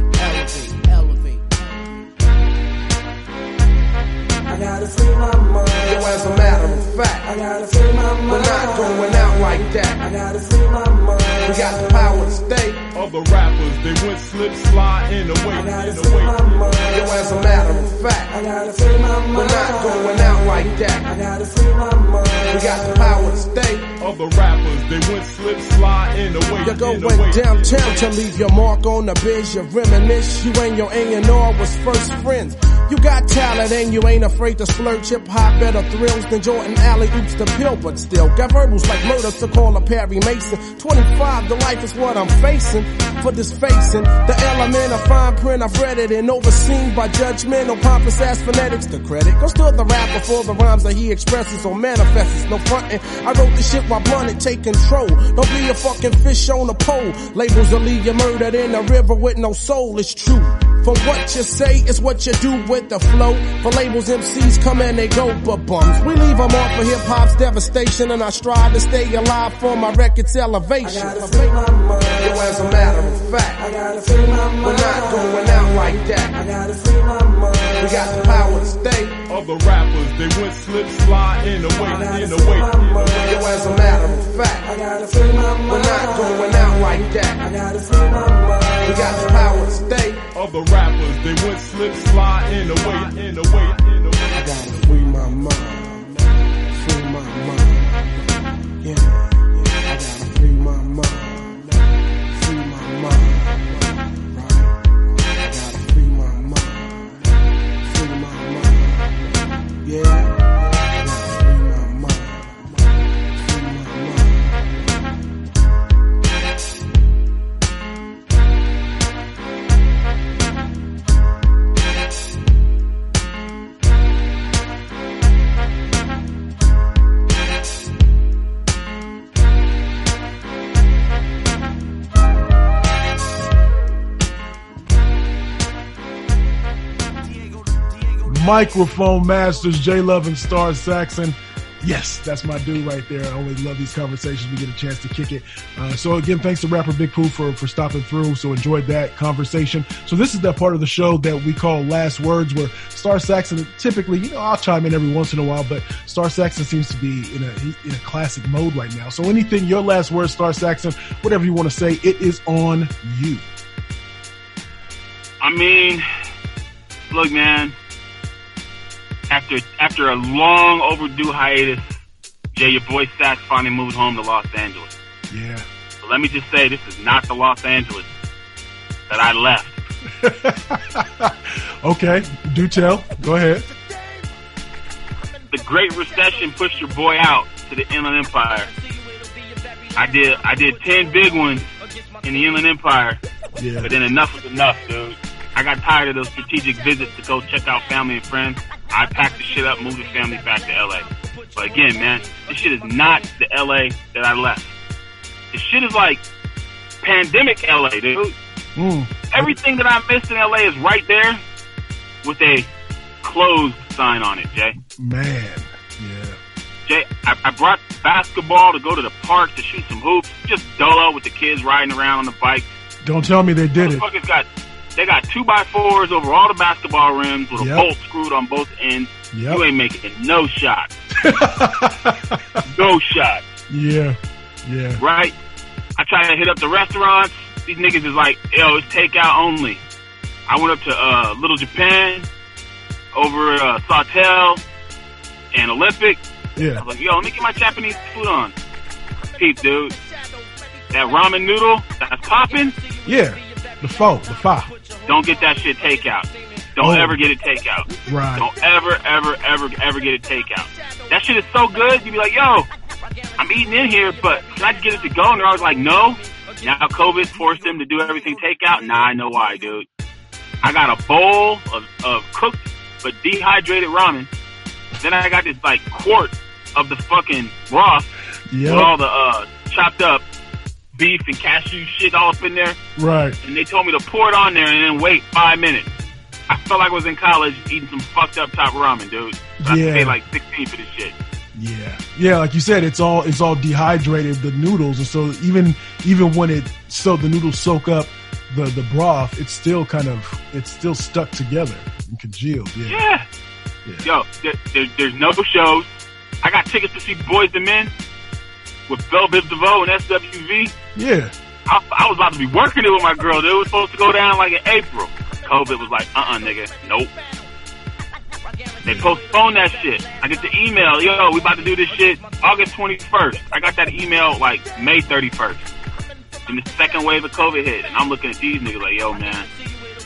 S2: I gotta free my mind. Yo, as a matter of fact,
S11: I gotta free my mind.
S2: We're not going out like that.
S11: I gotta free my mind.
S2: We got the power to stay.
S1: Other rappers, they went slip, slide in the way.
S11: I gotta free my mind.
S2: Yo, as a matter of fact,
S11: I gotta free my mind.
S2: We're not going out like that.
S11: I gotta free my mind.
S2: We got the power to stay.
S1: Other rappers, they went slip, slide in the way.
S2: You're going downtown to leave your mark on the biz. You reminisce, you and your A&R was first friends. You got talent and you ain't afraid to splurge. Hip hop better thrills than Jordan Alley oops the pill, but still got verbals like murder to call a Perry Mason. 25, the life is what I'm facing. For this facing, the element of fine print, I've read it and overseen by judgmental pompous ass phonetics. The credit goes to the rapper for the rhymes that he expresses or manifests. No frontin', I wrote this shit while blunted, take control. Don't be a fucking fish on a pole. Labels will leave you murdered in a river with no soul. It's true. For what you say is what you do with the flow. For labels, MCs come and they go, but bums. We leave them off for hip-hop's devastation, and I strive to stay alive for my record's elevation. I gotta free my mind. Yo, as a matter of fact, I gotta free my mind. We're not going out like that. I gotta free my mind. We got the power to stay.
S1: Other rappers, they went slip, slide, in the way.
S2: Yo, as a matter of fact, I gotta free my mind. We're not going out like that. I gotta free my mind. We got the power to stay.
S1: Other rappers, they went slip, slide, in the way.
S2: I gotta free my mind. Free my mind. Yeah. I gotta free my mind. Free my mind. Right. I gotta free my mind. Free my mind. Yeah. I gotta free my mind. Free my mind.
S9: Microphone Masters, J Love and Star Saxon. Yes, that's my dude right there. I always love these conversations. We get a chance to kick it. So again, thanks to rapper Big Pooh for stopping through. So enjoyed that conversation. So this is that part of the show that we call Last Words, where Star Saxon typically, I'll chime in every once in a while, but Star Saxon seems to be in a classic mode right now. So anything, your last words, Star Saxon, whatever you want to say, it is on you.
S10: I mean, look, man. After a long overdue hiatus, Jay, your boy Sax finally moved home to Los Angeles.
S9: Yeah.
S10: So let me just say, this is not the Los Angeles that I left.
S9: Okay, do tell. Go ahead.
S10: The Great Recession pushed your boy out to the Inland Empire. I did 10 big ones in the Inland Empire, but then enough was enough, dude. I got tired of those strategic visits to go check out family and friends. I packed the shit up, moved the family back to LA. But again, man, this shit is not the LA that I left. This shit is like pandemic LA, dude. Everything that I missed in LA is right there with a closed sign on it, Jay.
S9: Man, yeah.
S10: Jay, I brought basketball to go to the park to shoot some hoops, just dolo with the kids riding around on the bike.
S9: Don't tell me they did it.
S10: They got 2x4s over all the basketball rims with a bolt screwed on both ends. You ain't making no shot. No shot.
S9: Yeah.
S10: Right? I try to hit up the restaurants. These niggas is like, yo, it's takeout only. I went up to Little Japan, over Sawtell, and Olympic.
S9: Yeah.
S10: I was like, yo, let me get my Japanese food on. Peep, dude. That ramen noodle that's popping.
S9: Yeah. The pho.
S10: Don't get that shit takeout. Don't ever get it takeout.
S9: Right.
S10: Don't ever get it takeout. That shit is so good. You be like, yo, I'm eating in here, but can I just get it to go? And they're always like, no. Now COVID forced them to do everything takeout. Nah, I know why, dude. I got a bowl of cooked but dehydrated ramen. Then I got this like quart of the fucking broth with all the chopped up beef and cashew shit all up in there.
S9: Right.
S10: And they told me to pour it on there and then wait 5 minutes. I felt like I was in college eating some fucked up top ramen, dude. But I paid like $16 for this shit.
S9: Yeah, like you said, it's all dehydrated, the noodles, and so even when the noodles soak up the broth, it's still stuck together and congealed. Yeah.
S10: Yo, there's no shows. I got tickets to see Boys II Men with Bell Biv DeVoe and SWV.
S9: Yeah.
S10: I was about to be working it with my girl. It was supposed to go down like in April. COVID was like, nigga, nope. They postponed that shit. I get the email, yo, we about to do this shit August 21st. I got that email like May 31st. And the second wave of COVID hit. And I'm looking at these niggas like, yo, man,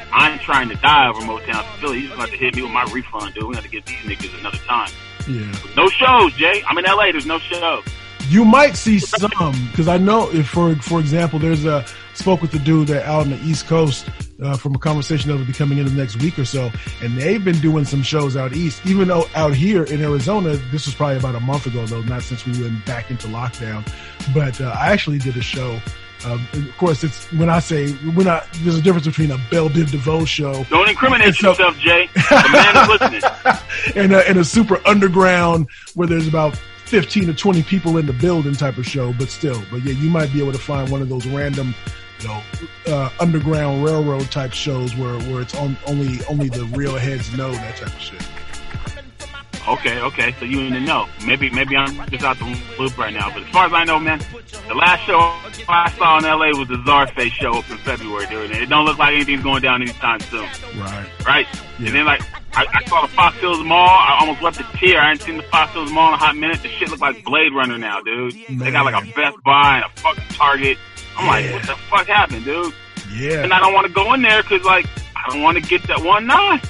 S10: I ain't trying to die over Motown Philly. He's about to hit me with my refund, dude. We got to get these niggas another time.
S9: Yeah.
S10: No shows, Jay. I'm in LA. There's no shows.
S9: You might see some, because I know if, for example, there's spoke with the dude that out on the East Coast from a conversation that will be coming in the next week or so, and they've been doing some shows out east. Even though out here in Arizona, this was probably about a month ago, though, not since we went back into lockdown. But I actually did a show. Of course, it's when I say there's a difference between a Belle Biv DeVoe show.
S10: Don't incriminate yourself, Jay. The man is listening.
S9: and a super underground where there's about 15 to 20 people in the building type of show, but yeah, you might be able to find one of those random, underground railroad type shows where it's only the real heads know that type of shit.
S10: Okay, so you in the know. Maybe I'm just out the loop right now, but as far as I know, man, the last show I saw in LA was the Czarface show up in February, dude, and it don't look like anything's going down anytime soon. Right? Yeah. And then I saw the Fox Hills Mall. I almost left a tear. I hadn't seen the Fox Hills Mall in a hot minute. The shit look like Blade Runner now, dude. Man. They got like a Best Buy and a fucking Target. I'm like, what the fuck happened, dude?
S9: Yeah.
S10: And I don't want to go in there because, I don't want to get that 1-9.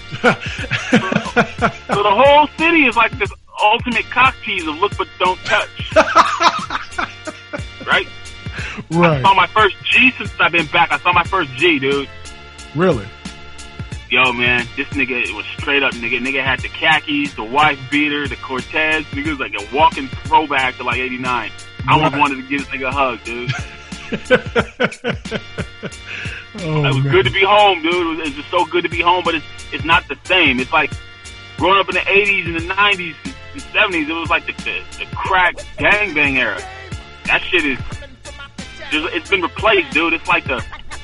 S10: So the whole city is like this ultimate cock tease of look but don't touch. Right? I saw my first G since I've been back. I saw my first G, dude.
S9: Really?
S10: Yo, man, this nigga was straight up nigga. Nigga had the khakis, the wife beater, the Cortez. Nigga was like a walking throwback to 89. I almost wanted to give this nigga a hug, dude. It was good to be home, dude. It was just so good to be home, but it's not the same. It's like growing up in the 80s and the 90s and 70s, it was like the crack gangbang era. That shit it's been replaced, dude. It's like the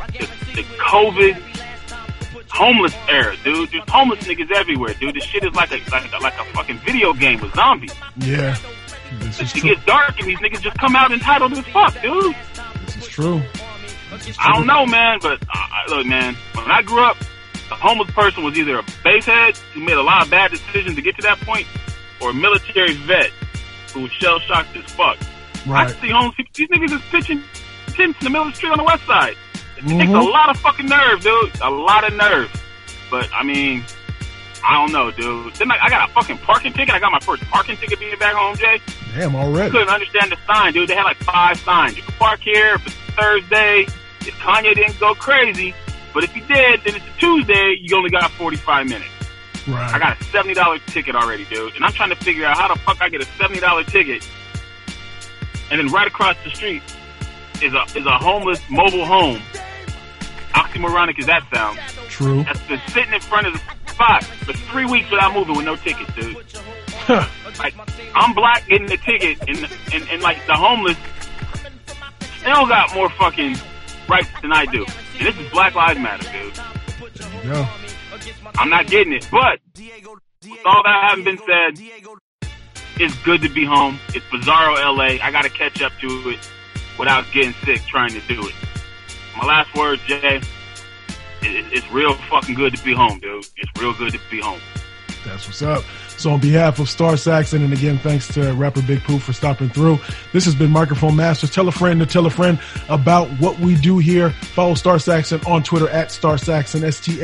S10: COVID homeless era, dude. There's homeless niggas everywhere, dude. This shit is like a fucking video game with zombies.
S9: Yeah.
S10: It gets dark and these niggas just come out entitled as fuck, dude.
S9: This is true.
S10: I don't know, man, but look, man, when I grew up, a homeless person was either a basehead who made a lot of bad decisions to get to that point, or a military vet who was shell-shocked as fuck.
S9: Right.
S10: I see homeless people, these niggas is pitching tents in the middle of the street on the west side. It takes a lot of fucking nerve, dude. A lot of nerve. But, I mean, I don't know, dude. Then I got a fucking parking ticket. I got my first parking ticket being back home, Jay.
S9: Damn, already.
S10: I couldn't understand the sign, dude. They had like 5 signs. You can park here if it's Thursday, if Kanye didn't go crazy. But if he did, then it's a Tuesday, you only got 45 minutes.
S9: Right.
S10: I got a $70 ticket already, dude. And I'm trying to figure out how the fuck I get a $70 ticket. And then right across the street is a homeless mobile home. Oxymoronic as that sounds.
S9: True.
S10: That's been sitting in front of the spot for 3 weeks without moving with no tickets, dude. Like, I'm black getting the ticket, and like the homeless still got more fucking rights than I do. And this is Black Lives Matter, dude.
S9: There you go.
S10: I'm not getting it, but with all that having been said, it's good to be home. It's Bizarro LA. I gotta catch up to it without getting sick trying to do it. My last words, Jay, it's real fucking good to be home, dude. It's real good to be home.
S9: That's what's up. So on behalf of Star Saxon, and again, thanks to rapper Big Pooh for stopping through. This has been Microphone Masters. Tell a friend to tell a friend about what we do here. Follow Star Saxon on Twitter at Star Saxon,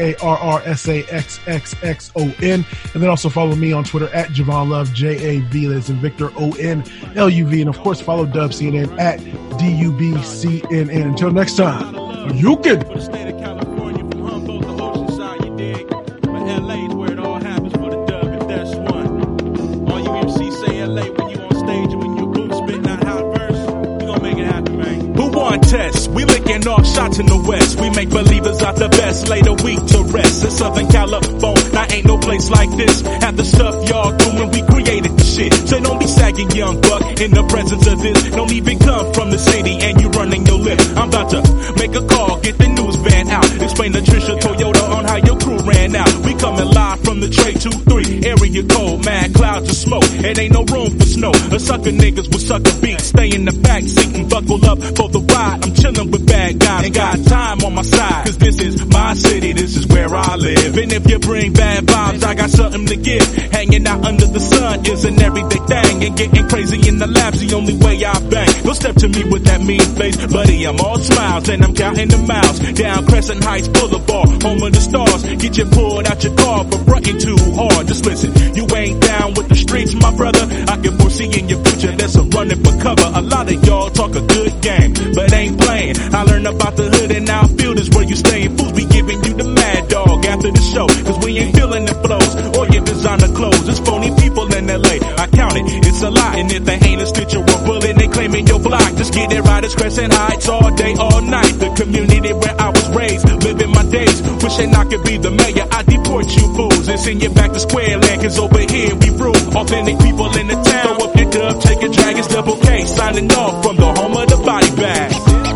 S9: StarRSaxxxon. And then also follow me on Twitter at Javon Love, JAV, as in Victor, ONLUV. And of course, follow Dub CNN at DUBCNN. Until next time, you can.
S5: Test. We licking off shots in the west. We make believers out the best. Lay the weak to rest. In Southern California, now ain't no place like this. Have the stuff y'all doing, we created the shit. So don't be sagging, young buck, in the presence of this. Don't even come from the city and you running your lip. I'm about to make a call, get the news van out. Explain to Trisha Toyota on how your crew ran out. We coming live from the Trade 2-3. Area cold, mad clouds of smoke. It ain't no room for snow. A sucker niggas with sucker beats. Stay in the back seat and buckle up for the ride. I'm chillin' with bad guys, ain't got time on my side. Cause this is my city, this is where I live. And if you bring bad vibes, I got something to give. Hanging Eating out under the sun is an everyday thing. And getting crazy in the lab's the only way I bang. Don't step to me with that mean face, buddy, I'm all smiles and I'm counting the miles. Down Crescent Heights Boulevard, home of the stars. Get you pulled out your car for fronting too hard. Just listen, you ain't down with the streets, my brother. I can foresee in your future there's some running for cover. A lot of y'all talk a good game, but ain't playing. I learned about the hood and now I feel this where you staying. Fools be giving you the mad dog after the show, cause we ain't feeling the flows or your designer clothes. It's phony people in LA, I count it, it's a lot. And if they ain't a stitch or a bullet, they claiming your block. Just get it right, it's Crescent Heights all day, all night. The community where I was raised, living my days, wishing I could be the mayor. I deport you fools and send you back to square land, cause over here we rule. Authentic people in the town, throw up your dub, take a drag, it's Double K, signing off from the home of the body bag.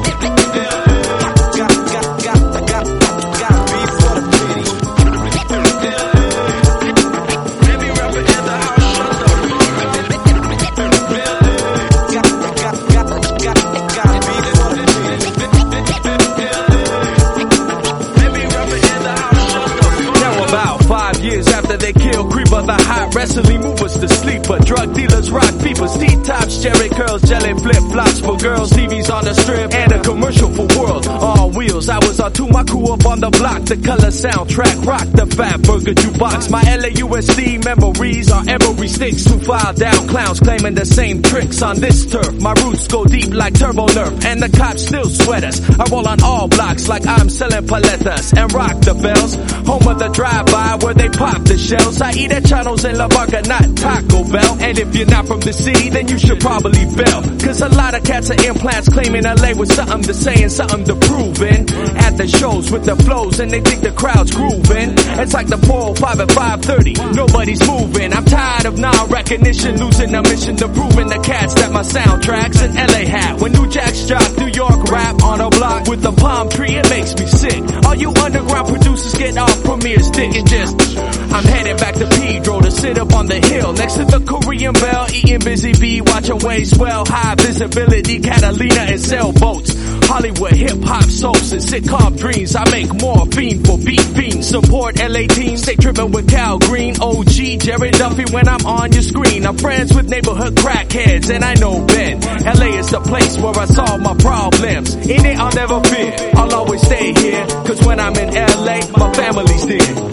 S4: The hot wrestling movers to sleep, but drug dealers rock people. Steve tops, Jerry curls, jelly flip flops for girls. TVs on the strip and a commercial for world. All wheels, I was on to my crew up on the block. The color soundtrack, rock the Fat Burger jukebox. My LAUSD memories are every sticks who file down clowns claiming the same tricks on this turf. My roots go deep like Turbo Nerf, and the cops still sweat us. I roll on all blocks like I'm selling paletas and rock the bells. Home of the drive-by where they pop the shells. I eat at Chano's in La Barca, not Taco Bell. And if you're not from the city, then you should probably bail. Cause a lot of cats are implants claiming LA was something to say and something to prove in. At the shows with the flows and they think the crowd's grooving. It's like the 405 at 5:30, nobody's moving. I'm tired of non-recognition, losing the mission to proving the cats that my soundtracks in LA hat. When New Jack's drop New York rap on a block with the palm tree, it makes me sick. All you underground producers get off premiere stick and just, I'm headed back to Pedro to sit up on the hill next to the Korean Bell, eating Busy Bee, watching waves swell, high visibility Catalina and sailboats. Hollywood hip-hop soaps and sitcom dreams. I make morphine for beat fiends. Support LA teams, stay tripping with Cal Green. OG Jerry Duffy when I'm on your screen. I'm friends with neighborhood crackheads and I know Ben. LA is the place where I solve my problems. In it I'll never fear, I'll always stay here. Cause when I'm in LA, my family's there.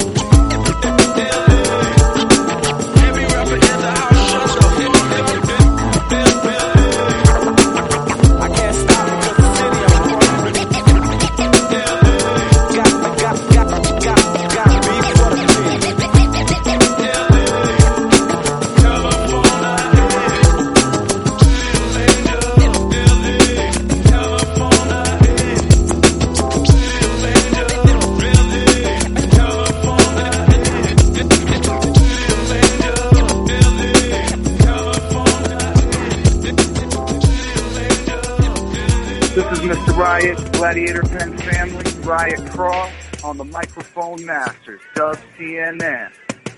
S19: Gladiator Pen Family, Riot Cross on the Microphone Masters, Dub CNN.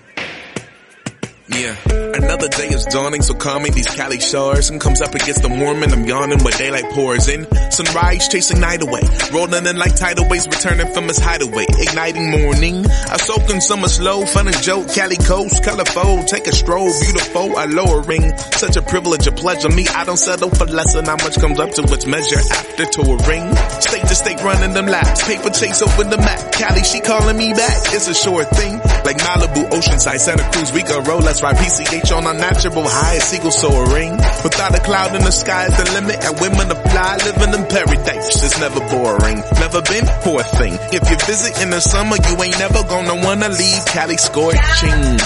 S22: Yeah, another day is dawning, so calming these Cali shores. Sun comes up against the warm and I'm yawning where daylight pours in. Sunrise chasing night away, rolling in like tidal waves, returning from its hideaway. Igniting morning, I soak in summer slow, fun and joke. Cali coast, colorful, take a stroll, beautiful, a lowering. Such a privilege, a pleasure. Me, I don't settle for less than how much comes up to its measure after touring. State to state running them laps, paper chase open the map. Cali, she calling me back, it's a sure thing. Like Malibu, Oceanside, Santa Cruz, we can roll, let's ride PCH on unnatural high, seagull soaring. Without a cloud in the sky is the limit, and women apply, living in paradise. It's never boring, never been poor thing. If you visit in the summer, you ain't never gonna wanna leave Cali scorching.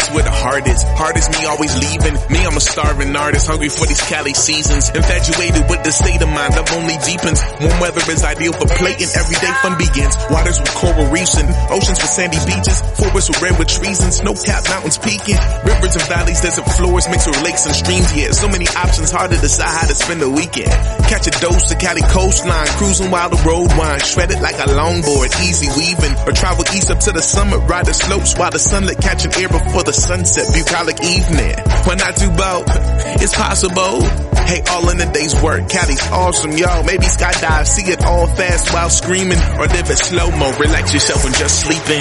S22: That's where the heart is. Heart is me always leaving. Me, I'm a starving artist, hungry for these Cali seasons. Infatuated with the state of mind, love only deepens. Warm weather is ideal for play and everyday fun begins. Waters with coral reefs and oceans with sandy beaches. Forests with redwood trees and snow-capped mountains peaking. Rivers and valleys, desert floors mixed with lakes and streams. Yeah, so many options, hard to decide how to spend the weekend. Catch a dose of Cali coastline, cruising while the road winds. Shredded like a longboard, easy weaving. Or travel east up to the summit, ride the slopes while the sunlit catching air before the sunset. Bucolic evening. Why not do both? It's possible. Hey, all in the day's work. Cali's awesome, y'all. Maybe skydive, see it all fast while screaming. Or live it slow-mo, relax yourself and just sleeping.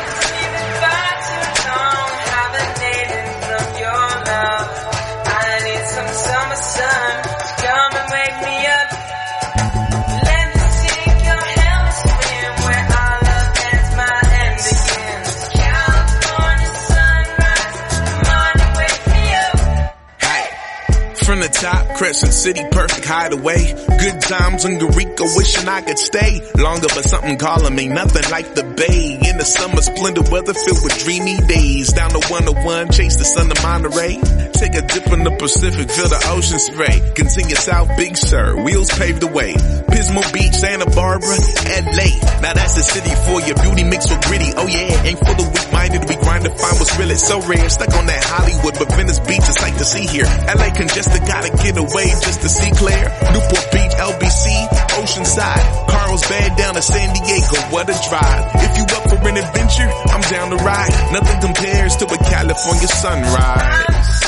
S22: From the top, Crescent City, perfect hideaway. Good times in Eureka, wishing I could stay longer, but something calling me, nothing like the Bay. In the summer, splendid weather filled with dreamy days. Down to 101, chase the sun to Monterey. Take a dip in the Pacific, feel the ocean spray. Continue south, Big Sur, wheels paved the way. Pismo Beach, Santa Barbara, LA. Now that's the city for your beauty mixed with gritty. Oh yeah, ain't for the weak-minded, we grind to find what's really so rare. Stuck on that Hollywood, but Venice Beach is sight to see here. LA congested, gotta get away just to see Claire. Newport Beach, LBC, Oceanside, Carlsbad down to San Diego, what a drive. If you up for an adventure, I'm down to ride. Nothing compares to a California sunrise.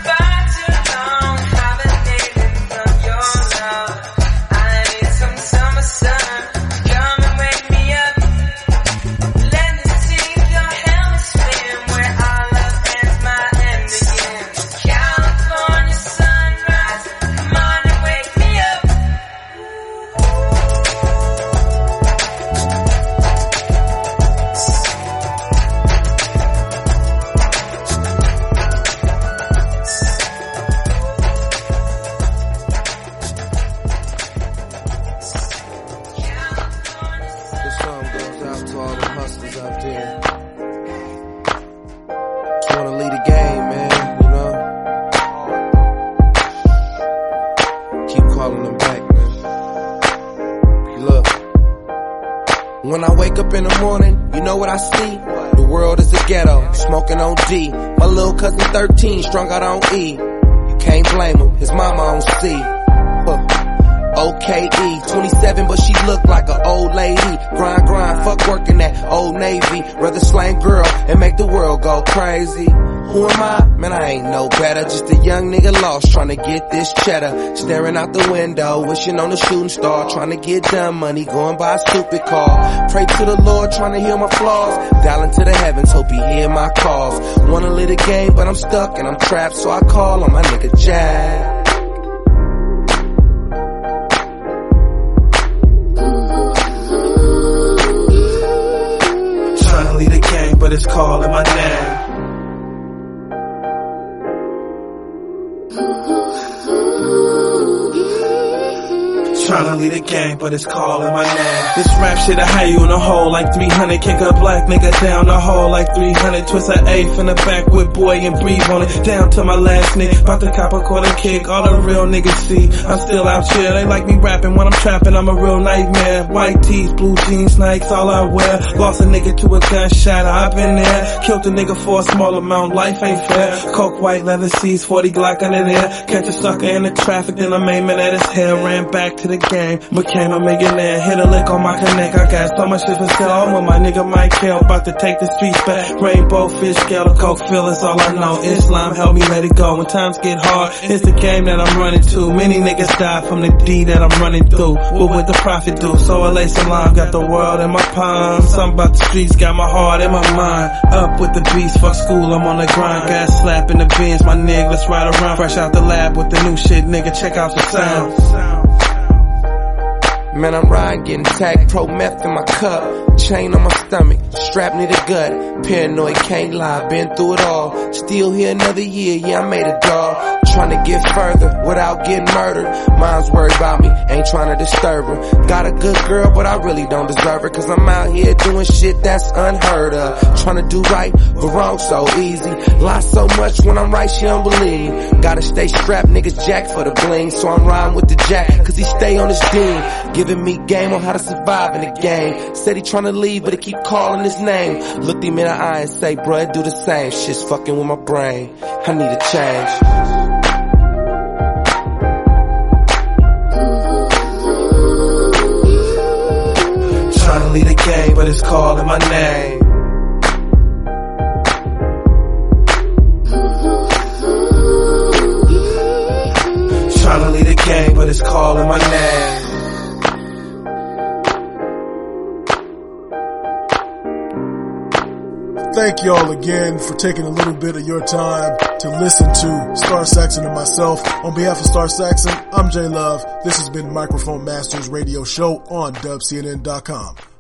S3: When I wake up in the morning, you know what I see? The world is a ghetto, smoking on D. My little cousin 13, strung out on E. You can't blame him, his mama on C. OKE, 27, but she look like an old lady. Grind, fuck working at Old Navy. Rather slang girl and make the world go crazy. Who am I? Man, I ain't no better. Just a young nigga lost trying to get this cheddar. Staring out the window, wishing on a shooting star. Trying to get dumb money, going by a stupid car. Pray to the Lord, trying to heal my flaws. Dialing to the heavens, hope he hear my calls. Wanna live the game, but I'm stuck and I'm trapped, so I call on my nigga Jack.
S6: Tryna lead a gang, but it's calling my name. Tryna lead a gang, but it's calling my name. This rap shit, I had you in a hole like 300. Kick a black nigga down the hole like 300. Twist an eighth in the back with boy and breathe on it. Down to my last nigga, about to cop a quarter kick. All the real niggas see, I'm still out here. They like me rapping when I'm trapping, I'm a real nightmare. White tees, blue jeans, Nikes, all I wear. Lost a nigga to a gunshot, I've been there. Killed a nigga for a small amount, life ain't fair. Coke, white leather seats, 40 Glock under there. Catch a sucker in the traffic, then I'm aiming at his hair. Ran back to the game, became a millionaire. Hit a lick on my connect, I got so much shit for sale. I'm with my nigga Mike Hill, about to take the streets back. Rainbow fish scale, the coke fill, that's all I know. Islam help me let it go when times get hard. It's the game that I'm running to. Many niggas die from the D that I'm running through. What would the prophet do? So I lay salam, got the world in my palm. Something about the streets, got my heart in my mind. Up with the beast, fuck school, I'm on the grind. Gas slapping the bins, my nigga, let's ride around. Fresh out the lab with the new shit, nigga, check out the sound.
S3: Man, I'm riding, getting tagged, pro meth in my cup. Chain on my stomach, strapped near the gut. Paranoid, can't lie, been through it all. Still here another year, yeah, I made a dog. trying to get further without getting murdered. Mom's worried about me, ain't trying to disturb her. Got a good girl, but I really don't deserve her, cause I'm out here doing shit that's unheard of. Trying to do right, but wrong so easy. Lie so much when I'm right, she don't believe me. Gotta stay strapped, niggas jack for the bling, so I'm riding with the jack, cause he stay on his dean. Giving me game on how to survive in the game. Said he trying to leave, but he keep calling his name. Looked him in the eye and say, bruh, do the same. Shit's fucking with my brain, I need a change.
S6: Trying to lead the game, but it's calling my name. Trying to lead the game, but it's calling my name.
S9: Thank y'all again for taking a little bit of your time to listen to Star Saxon and myself. On behalf of Star Saxon, I'm J Love. This has been Microphone Masters Radio Show on dubcnn.com.